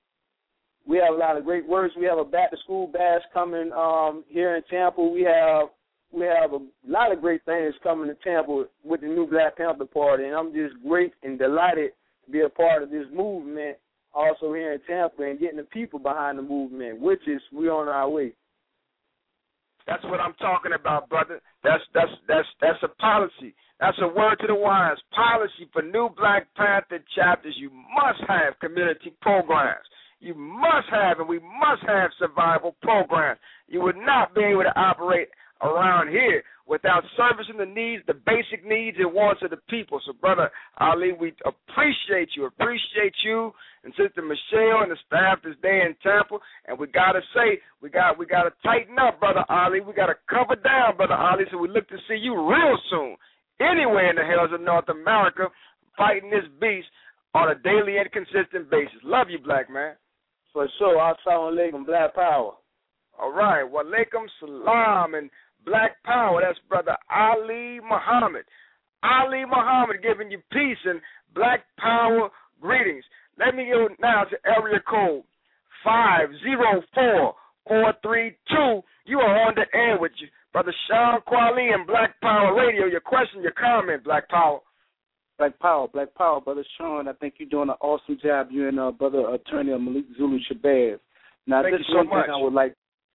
We have a lot of great works. We have a back-to-school bash coming um, here in Tampa. We have we have a lot of great things coming to Tampa with the new Black Panther Party, and I'm just great and delighted to be a part of this movement also here in Tampa and getting the people behind the movement, which is we're on our way. That's what I'm talking about, brother. That's that's that's that's a policy. That's a word to the wise. Policy for new Black Panther chapters. You must have community programs. You must have, and we must have survival programs. You would not be able to operate around here without servicing the needs, the basic needs and wants of the people. So, Brother Ali, we appreciate you, appreciate you and Sister Michelle and the staff that's there in Tampa. And we got to say, we got we got to tighten up, Brother Ali. We got to cover down, Brother Ali, so we look to see you real soon, anywhere in the hills of North America, fighting this beast on a daily and consistent basis. Love you, black man. For sure. Assalamu alaikum, Black Power. All right. Wa alaikum salam and Black Power. That's Brother Ali Muhammad. Ali Muhammad giving you peace and Black Power greetings. Let me go now to area code five zero four four three two. You are on the air with you, Brother Sean Kweli and Black Power Radio. Your question, your comment, Black Power. Black Power, Black Power, Brother Sean. I think you're doing an awesome job. You and uh, Brother Attorney Malik Zulu Shabazz. Now, Thank this you so one much. thing I would like,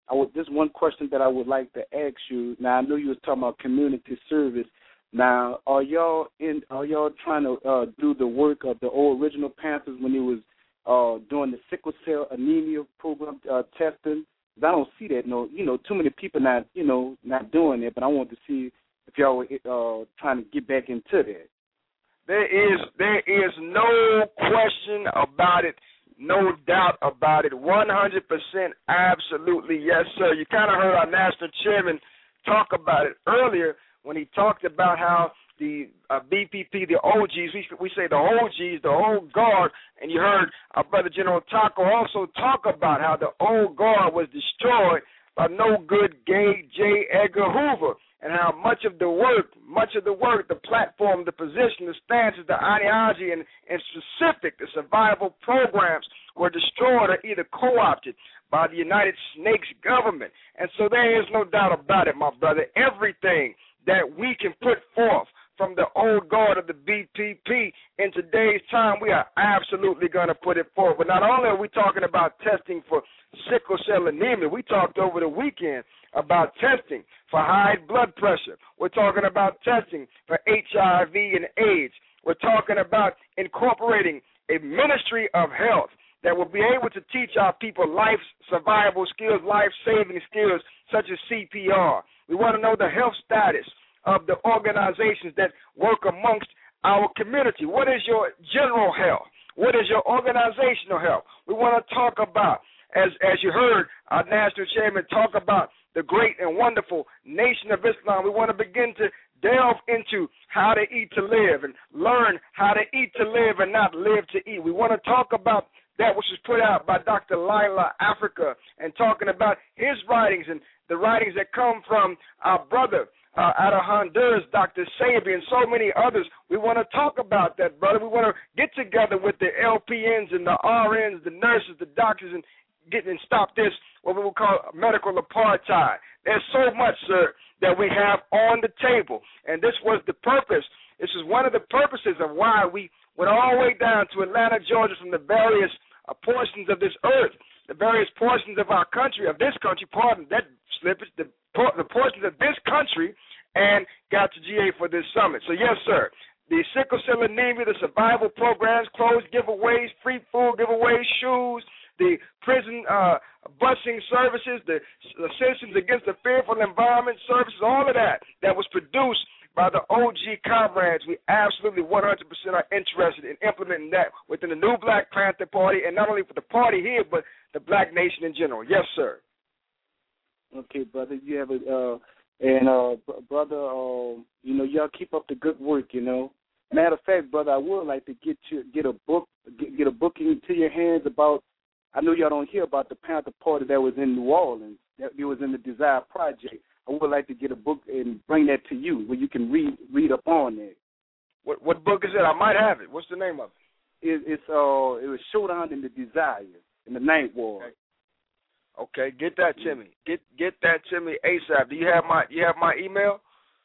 I would, this one question that I would like to ask you. Now I know you was talking about community service. Now, are y'all in? Are y'all trying to uh, do the work of the old original Panthers when it was uh, doing the sickle cell anemia program uh, testing? I don't see that. No, you know, too many people not, you know, not doing it. But I want to see if y'all were uh, trying to get back into that. There is there is no question about it, no doubt about it, one hundred percent, absolutely, yes, sir. You kind of heard our national chairman talk about it earlier when he talked about how the uh, B P P, the O Gs, we, we say the O Gs, the old guard, and you heard our brother General Taco also talk about how the old guard was destroyed by no good gay J. Edgar Hoover, and how much of the work, much of the work, the platform, the position, the stances, the ideology, and, and specific, the survival programs were destroyed or either co-opted by the United Snakes government. And so there is no doubt about it, my brother. Everything that we can put forth from the old guard of the B P P in today's time, we are absolutely going to put it forward. But not only are we talking about testing for sickle cell anemia, we talked over the weekend about testing for high blood pressure. We're talking about testing for H I V and AIDS. We're talking about incorporating a ministry of health that will be able to teach our people life survival skills, life-saving skills such as C P R. We want to know the health status of the organizations that work amongst our community. What is your general health? What is your organizational health? We want to talk about, as as you heard our national chairman talk about the great and wonderful Nation of Islam. We want to begin to delve into how to eat to live and learn how to eat to live and not live to eat. We want to talk about that which was put out by Doctor Lila Africa, and talking about his writings and the writings that come from our brother uh, out of Honduras, Doctor Sabi, and so many others. We want to talk about that, brother. We want to get together with the L P Ns and the R Ns, the nurses, the doctors, and get and stop this, what we will call medical apartheid. There's so much, sir, that we have on the table, and this was the purpose. This is one of the purposes of why we went all the way down to Atlanta, Georgia, from the various uh, portions of this earth, the various portions of our country, of this country, pardon that slippage, the, the portions of this country, and got to G A for this summit. So, yes, sir, the sickle cell anemia, the survival programs, clothes giveaways, free food giveaways, shoes, the prison uh, busing services, the, the Citizens Against the Fearful Environment services, all of that that was produced by the O G comrades. We absolutely one hundred percent are interested in implementing that within the new Black Panther Party, and not only for the party here, but the Black nation in general. Yes, sir. Okay, brother, you have a, uh, and uh, brother, uh, you know, y'all keep up the good work, you know. Matter of fact, brother, I would like to get you, get a book, get, get a book into your hands about, I know y'all don't hear about the Panther Party that was in New Orleans, that it was in the Desire Project. I would like to get a book and bring that to you where you can read read up on it. What what book is it? I might have it. What's the name of it? it it's uh it was Showdown in the Desire in the Ninth Ward. Okay. okay, get that to me. Get get that to me ASAP. Do you have my you have my email?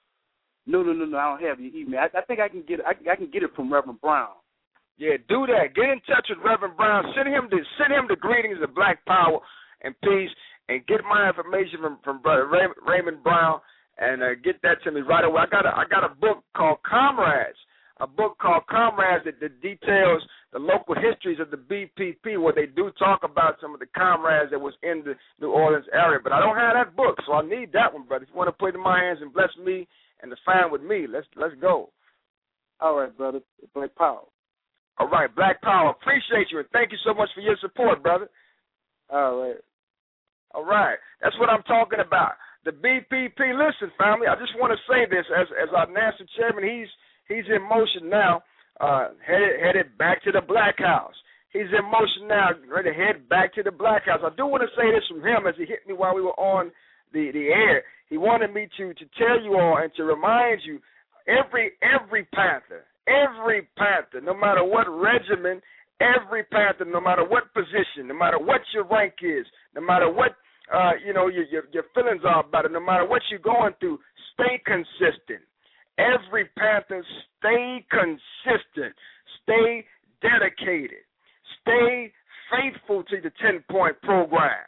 No, no, no, no. I don't have your email. I, I think I can get it. I, I can get it from Reverend Brown. Yeah, do that. Get in touch with Reverend Brown. Send him the send him the greetings of Black Power and peace. And get my information from, from Brother Ray, Raymond Brown, and uh, get that to me right away. I got a, I got a book called Comrades, a book called Comrades that, that details the local histories of the B P P, where they do talk about some of the comrades that was in the New Orleans area. But I don't have that book, so I need that one, brother. If you want to put it in my hands and bless me and the fam with me, let's let's go. All right, brother. Black Power. All right, Black Power. Appreciate you, and thank you so much for your support, brother. All right. All right. That's what I'm talking about. The B P P, listen, family, I just want to say this. As as our national chairman, he's he's in motion now, uh, headed, headed back to the Black House. He's in motion now, ready to head back to the Black House. I do want to say this from him as he hit me while we were on the, the air. He wanted me to, to tell you all and to remind you, every every Panther, every Panther, no matter what regimen, every Panther, no matter what position, no matter what your rank is, no matter what uh, you know your, your your feelings are about it, no matter what you're going through, stay consistent. Every Panther, stay consistent, stay dedicated, stay faithful to the ten-point program,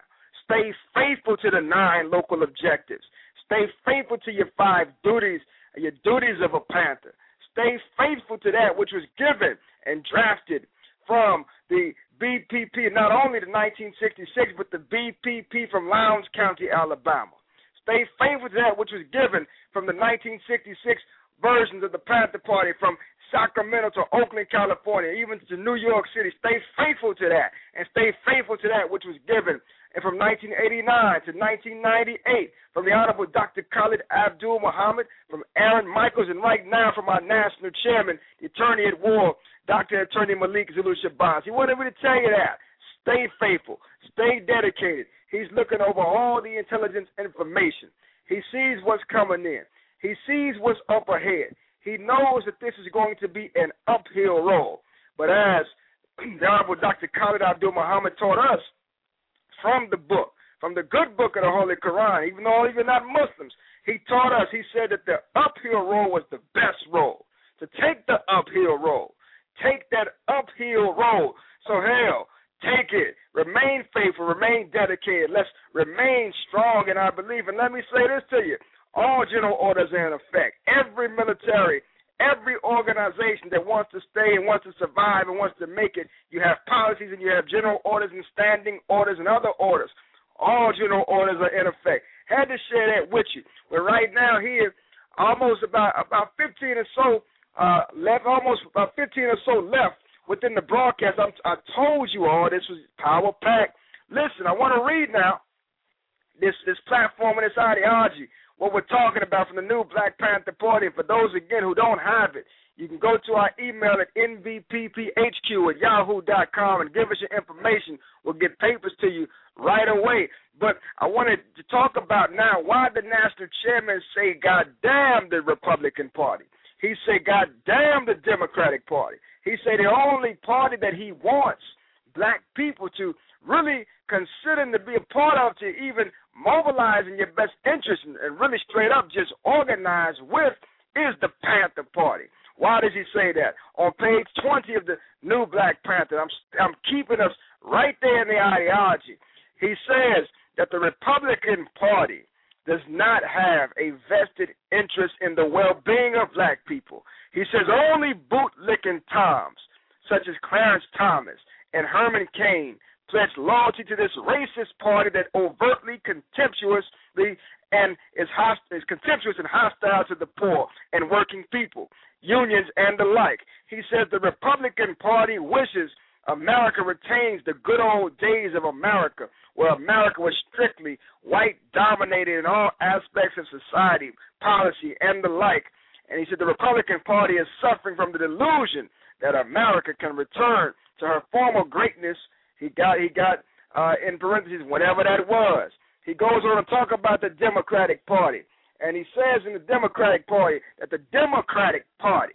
Stay faithful to the nine local objectives. Stay faithful to your five duties, your duties of a Panther. Stay faithful to that which was given and drafted from the B P P, not only the nineteen sixty-six, but the B P P from Lowndes County, Alabama. Stay faithful to that which was given from the nineteen sixty-six versions of the Panther Party from Sacramento to Oakland, California, even to New York City. Stay faithful to that, and stay faithful to that which was given and from nineteen eighty-nine to nineteen ninety-eight, from the Honorable Doctor Khalid Abdul Muhammad, from Aaron Michaels, and right now from our national chairman, the attorney at war, Doctor Attorney Malik Zulu Shabazz. He wanted me to tell you that. Stay faithful. Stay dedicated. He's looking over all the intelligence information. He sees what's coming in. He sees what's up ahead. He knows that this is going to be an uphill road. But as the Honorable Doctor Khalid Abdul Muhammad taught us, from the book, from the good book of the Holy Quran, even though even not Muslims, he taught us, he said that the uphill road was the best road. To take the uphill road, take that uphill road. So hell, take it. Remain faithful, remain dedicated. Let's remain strong in our belief. And let me say this to you. All general orders are in effect. Every military, every organization that wants to stay and wants to survive and wants to make it, you have policies and you have general orders and standing orders and other orders. All general orders are in effect. Had to share that with you. But right now here, almost about about fifteen or so uh, left, almost about fifteen or so left within the broadcast. I'm, I told you all this was power packed. Listen, I want to read now this this platform and this ideology. What we're talking about from the new Black Panther Party. And for those, again, who don't have it, you can go to our email at N V P P H Q at yahoo dot com and give us your information. We'll get papers to you right away. But I wanted to talk about now why the national chairman say, God damn the Republican Party. He said, God damn the Democratic Party. He said the only party that he wants black people to really consider to be a part of, to even mobilize in your best interest and, and really straight up just organize with, is the Panther Party. Why does he say that? On page twenty of the new Black Panther, I'm, I'm keeping us right there in the ideology. He says that the Republican Party does not have a vested interest in the well-being of black people. He says only bootlicking Toms, such as Clarence Thomas and Herman Cain, pledge loyalty to this racist party that overtly contemptuously and is, host- is contemptuous and hostile to the poor and working people, unions, and the like. He says the Republican Party wishes America retains the good old days of America, where America was strictly white-dominated in all aspects of society, policy, and the like. And he said the Republican Party is suffering from the delusion that America can return to her former greatness. He got, he got uh, in parentheses, whatever that was. He goes on to talk about the Democratic Party. And he says in the Democratic Party that the Democratic Party,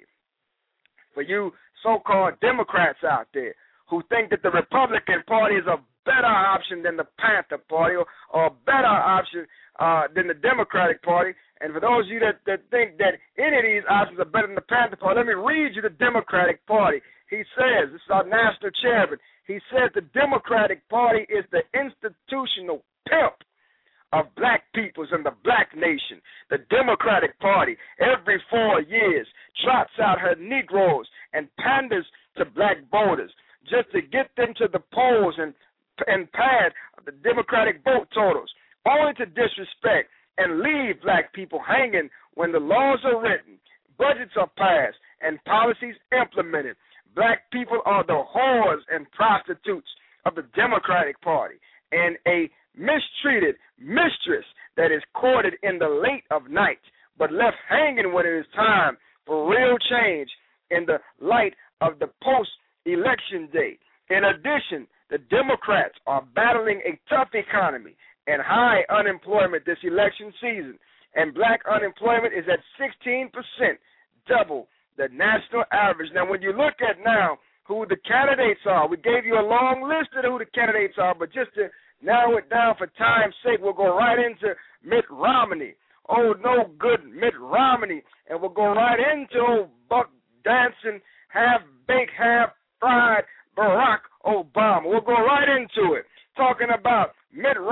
for you so-called Democrats out there who think that the Republican Party is a better option than the Panther Party or, or a better option uh, than the Democratic Party, and for those of you that, that think that any of these options are better than the Panther Party, let me read you the Democratic Party. He says, this is our national chairman, he says the Democratic Party is the institutional pimp of black peoples and the black nation. The Democratic Party, every four years, trots out her Negroes and panders to black voters just to get them to the polls and, and pad the Democratic vote totals, only to disrespect and leave black people hanging when the laws are written, budgets are passed, and policies implemented. Black people are the whores and prostitutes of the Democratic Party, and a mistreated mistress that is courted in the late of night, but left hanging when it is time for real change in the light of the post-election day. In addition, the Democrats are battling a tough economy and high unemployment this election season, and black unemployment is at sixteen percent, double the national average. Now, when you look at now who the candidates are, we gave you a long list of who the candidates are, but just to narrow it down for time's sake, we'll go right into Mitt Romney. Oh, no good Mitt Romney. And we'll go right into old buck dancing, half-baked, half-fried Barack Obama. We'll go right into it, talking about Mitt Romney.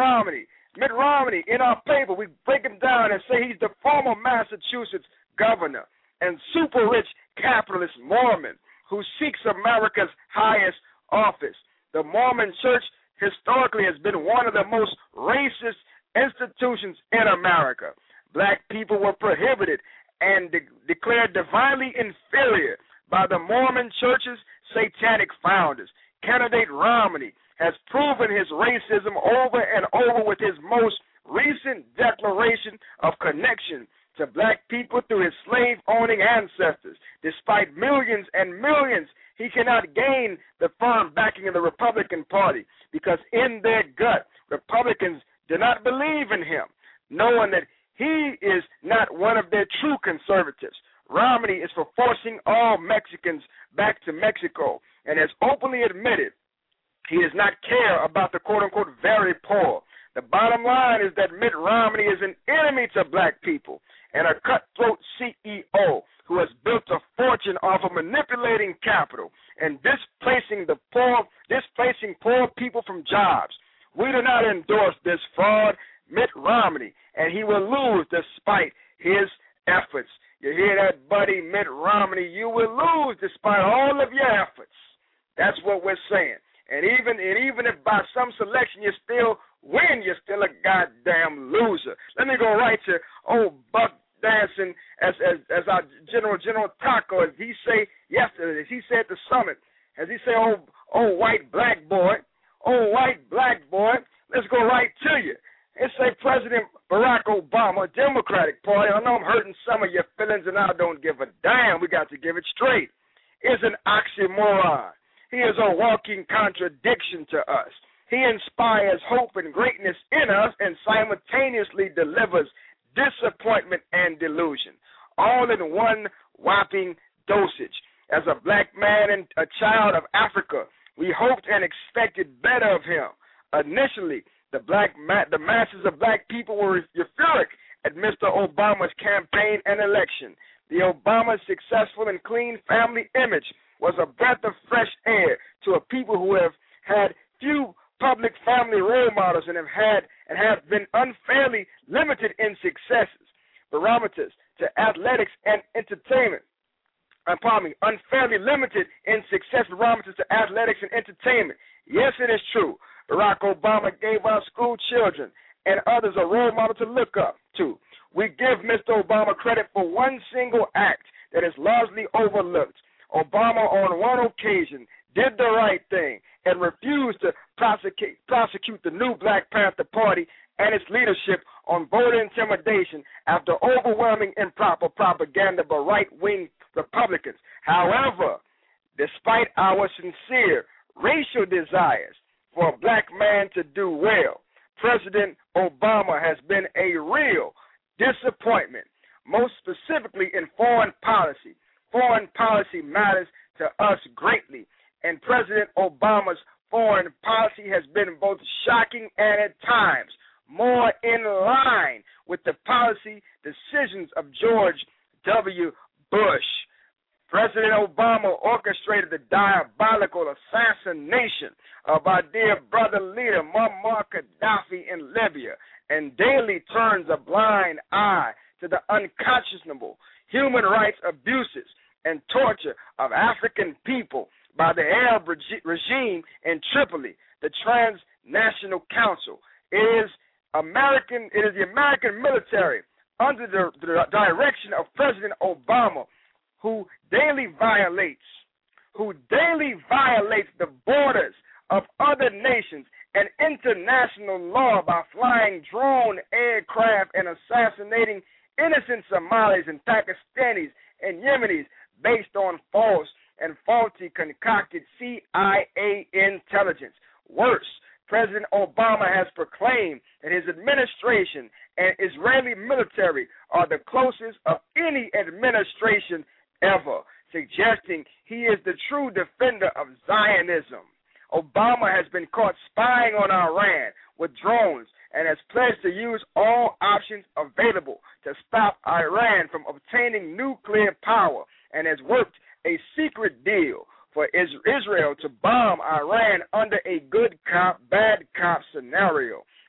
Romney. Mitt Romney, in our paper, we break him down and say he's the former Massachusetts governor and super rich capitalist Mormon who seeks America's highest office. The Mormon Church historically has been one of the most racist institutions in America. Black people were prohibited and de- declared divinely inferior by the Mormon Church's satanic founders. Candidate Romney has proven his racism over and over with his most recent declaration of connection to black people through his slave-owning ancestors. Despite millions and millions, he cannot gain the firm backing of the Republican Party because in their gut, Republicans do not believe in him, knowing that he is not one of their true conservatives. Romney is for forcing all Mexicans back to Mexico and has openly admitted he does not care about the quote-unquote very poor. The bottom line is that Mitt Romney is an enemy to black people and a cutthroat C E O who has built a fortune off of manipulating capital and displacing the poor, displacing poor people from jobs. We do not endorse this fraud, Mitt Romney, and he will lose despite his efforts. You hear that, buddy, Mitt Romney? You will lose despite all of your efforts. That's what we're saying. And even and even if by some selection you still win, you're still a goddamn loser. Let me go right to old Buck Dancing as as as our General General Taco, as he say yesterday, as he said at the summit, as he say, oh oh white black boy, oh white black boy, let's go right to you. It say President Barack Obama, Democratic Party, I know I'm hurting some of your feelings and I don't give a damn, we got to give it straight, is an oxymoron. He is a walking contradiction to us. He inspires hope and greatness in us and simultaneously delivers disappointment and delusion, all in one whopping dosage. As a black man and a child of Africa, we hoped and expected better of him. Initially, the black ma- the masses of black people were euphoric at Mister Obama's campaign and election. The Obama's successful and clean family image was a breath of fresh air to a people who have had few public family role models and have had and have been unfairly limited in successes, barometers to athletics and entertainment. Uh, pardon me, unfairly limited in success barometers to athletics and entertainment. Yes, it is true. Barack Obama gave our school children and others a role model to look up to. We give Mister Obama credit for one single act that is largely overlooked. Obama, on one occasion, did the right thing and refused to prosecute, prosecute the new Black Panther Party and its leadership on voter intimidation after overwhelming improper propaganda by right-wing Republicans. However, despite our sincere racial desires for a black man to do well, President Obama has been a real disappointment, most specifically in foreign policy. Foreign policy matters to us greatly, and President Obama's foreign policy has been both shocking and at times more in line with the policy decisions of George W. Bush. President Obama orchestrated the diabolical assassination of our dear brother leader Muammar Gaddafi in Libya and daily turns a blind eye to the unconscionable human rights abuses and torture of African people by the Arab regi- regime in Tripoli. The Transnational Council is American. It is the American military under the, the direction of President Obama, who daily violates, who daily violates the borders of other nations and international law by flying drone aircraft and assassinating innocent Somalis and Pakistanis and Yemenis based on false and faulty concocted C I A intelligence. Worse, President Obama has proclaimed that his administration and Israeli military are the closest of any administration ever, suggesting he is the true defender of Zionism. Obama has been caught spying on Iran with drones and has pledged to use all options available to stop Iran from obtaining nuclear power and has worked a secret deal for Israel to bomb Iran under a good cop, bad cop scenario.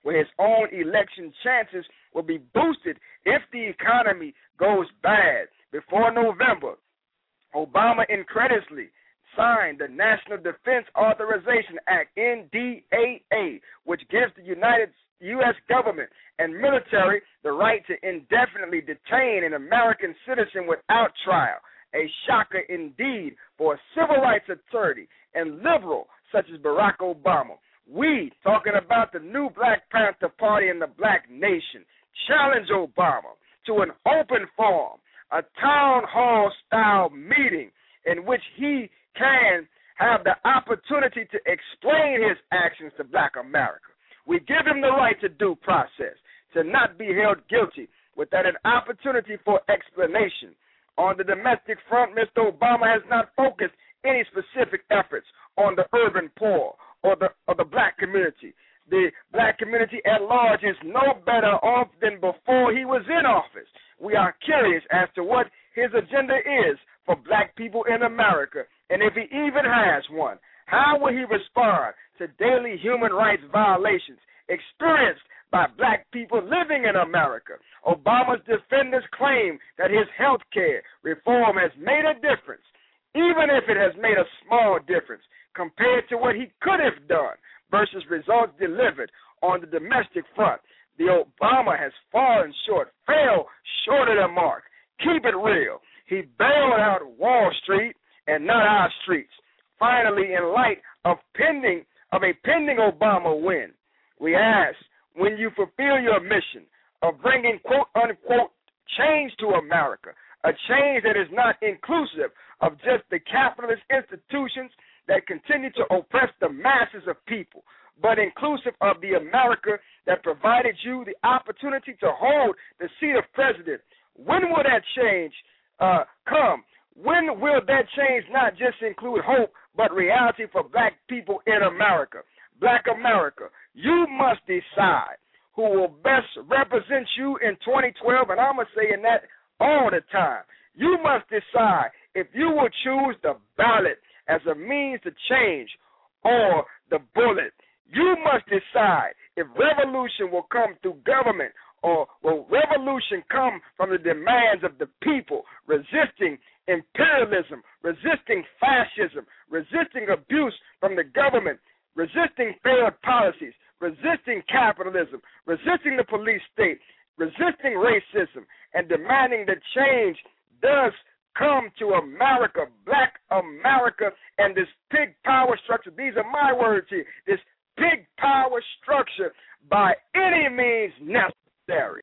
where his own election chances will be boosted if the economy goes bad. Before November, Obama incredulously signed the National Defense Authorization Act, N D A A, which gives the United U S government and military the right to indefinitely detain an American citizen without trial. A shocker indeed for a civil rights attorney and liberal such as Barack Obama. We, talking about the new Black Panther Party and the Black Nation, challenge Obama to an open forum, a town hall style meeting in which he can have the opportunity to explain his actions to Black America. We give him the right to due process, to not be held guilty without an opportunity for explanation. On the domestic front, Mister Obama has not focused any specific efforts on the urban poor or the, or the Black community. The Black community at large is no better off than before he was in office. We are curious as to what his agenda is for Black people in America, and if he even has one. How will he respond to daily human rights violations experienced by Black people living in America? Obama's defenders claim that his health care reform has made a difference, even if it has made a small difference compared to what he could have done versus results delivered on the domestic front. The Obama has fallen short, fell short of the mark. Keep it real. He bailed out Wall Street and not our streets. Finally, in light of pending of a pending Obama win, we ask, when you fulfill your mission of bringing quote unquote change to America, a change that is not inclusive of just the capitalist institutions that continue to oppress the masses of people, but inclusive of the America that provided you the opportunity to hold the seat of president. When will that change uh, come? When will that change not just include hope, but reality for Black people in America? Black America, you must decide who will best represent you in twenty twelve, and I'm going to say that all the time. You must decide if you will choose the ballot as a means to change or the bullet. You must decide if revolution will come through government or will revolution come from the demands of the people, resisting imperialism, resisting fascism, resisting abuse from the government, resisting failed policies, resisting capitalism, resisting the police state, resisting racism, and demanding that change does come to America, Black America, and this pig power structure. These are my words here. This pig power structure by any means necessary.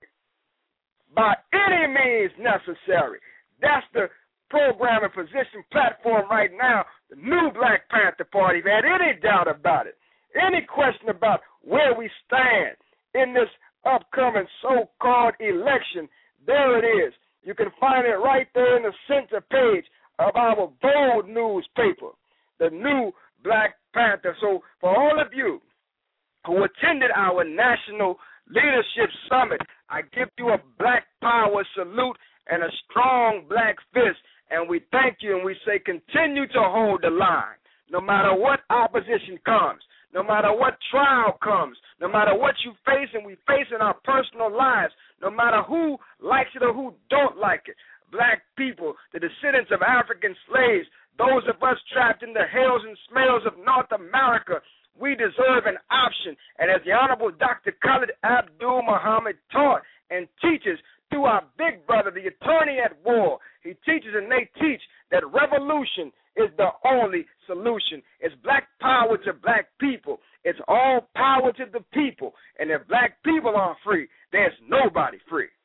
By any means necessary. That's the program and position platform right now, the new Black Panther Party. If you had any doubt about it, any question about where we stand in this upcoming so-called election, there it is. You can find it right there in the center page of our Bold newspaper, the new Black Panther. So for all of you who attended our National Leadership Summit, I give you a Black Power salute and a strong black fist, and we thank you and we say continue to hold the line. No matter what opposition comes, no matter what trial comes, no matter what you face and we face in our personal lives, no matter who likes it or who don't like it, Black people, the descendants of African slaves, those of us trapped in the hells and smells of North America, we deserve an option. And as the Honorable Doctor Khalid Abdul Muhammad taught and teaches through our big brother, the attorney at war, he teaches and they teach that revolution is the only solution. It's Black power to Black people. It's all power to the people. And if Black people aren't free, there's nobody free.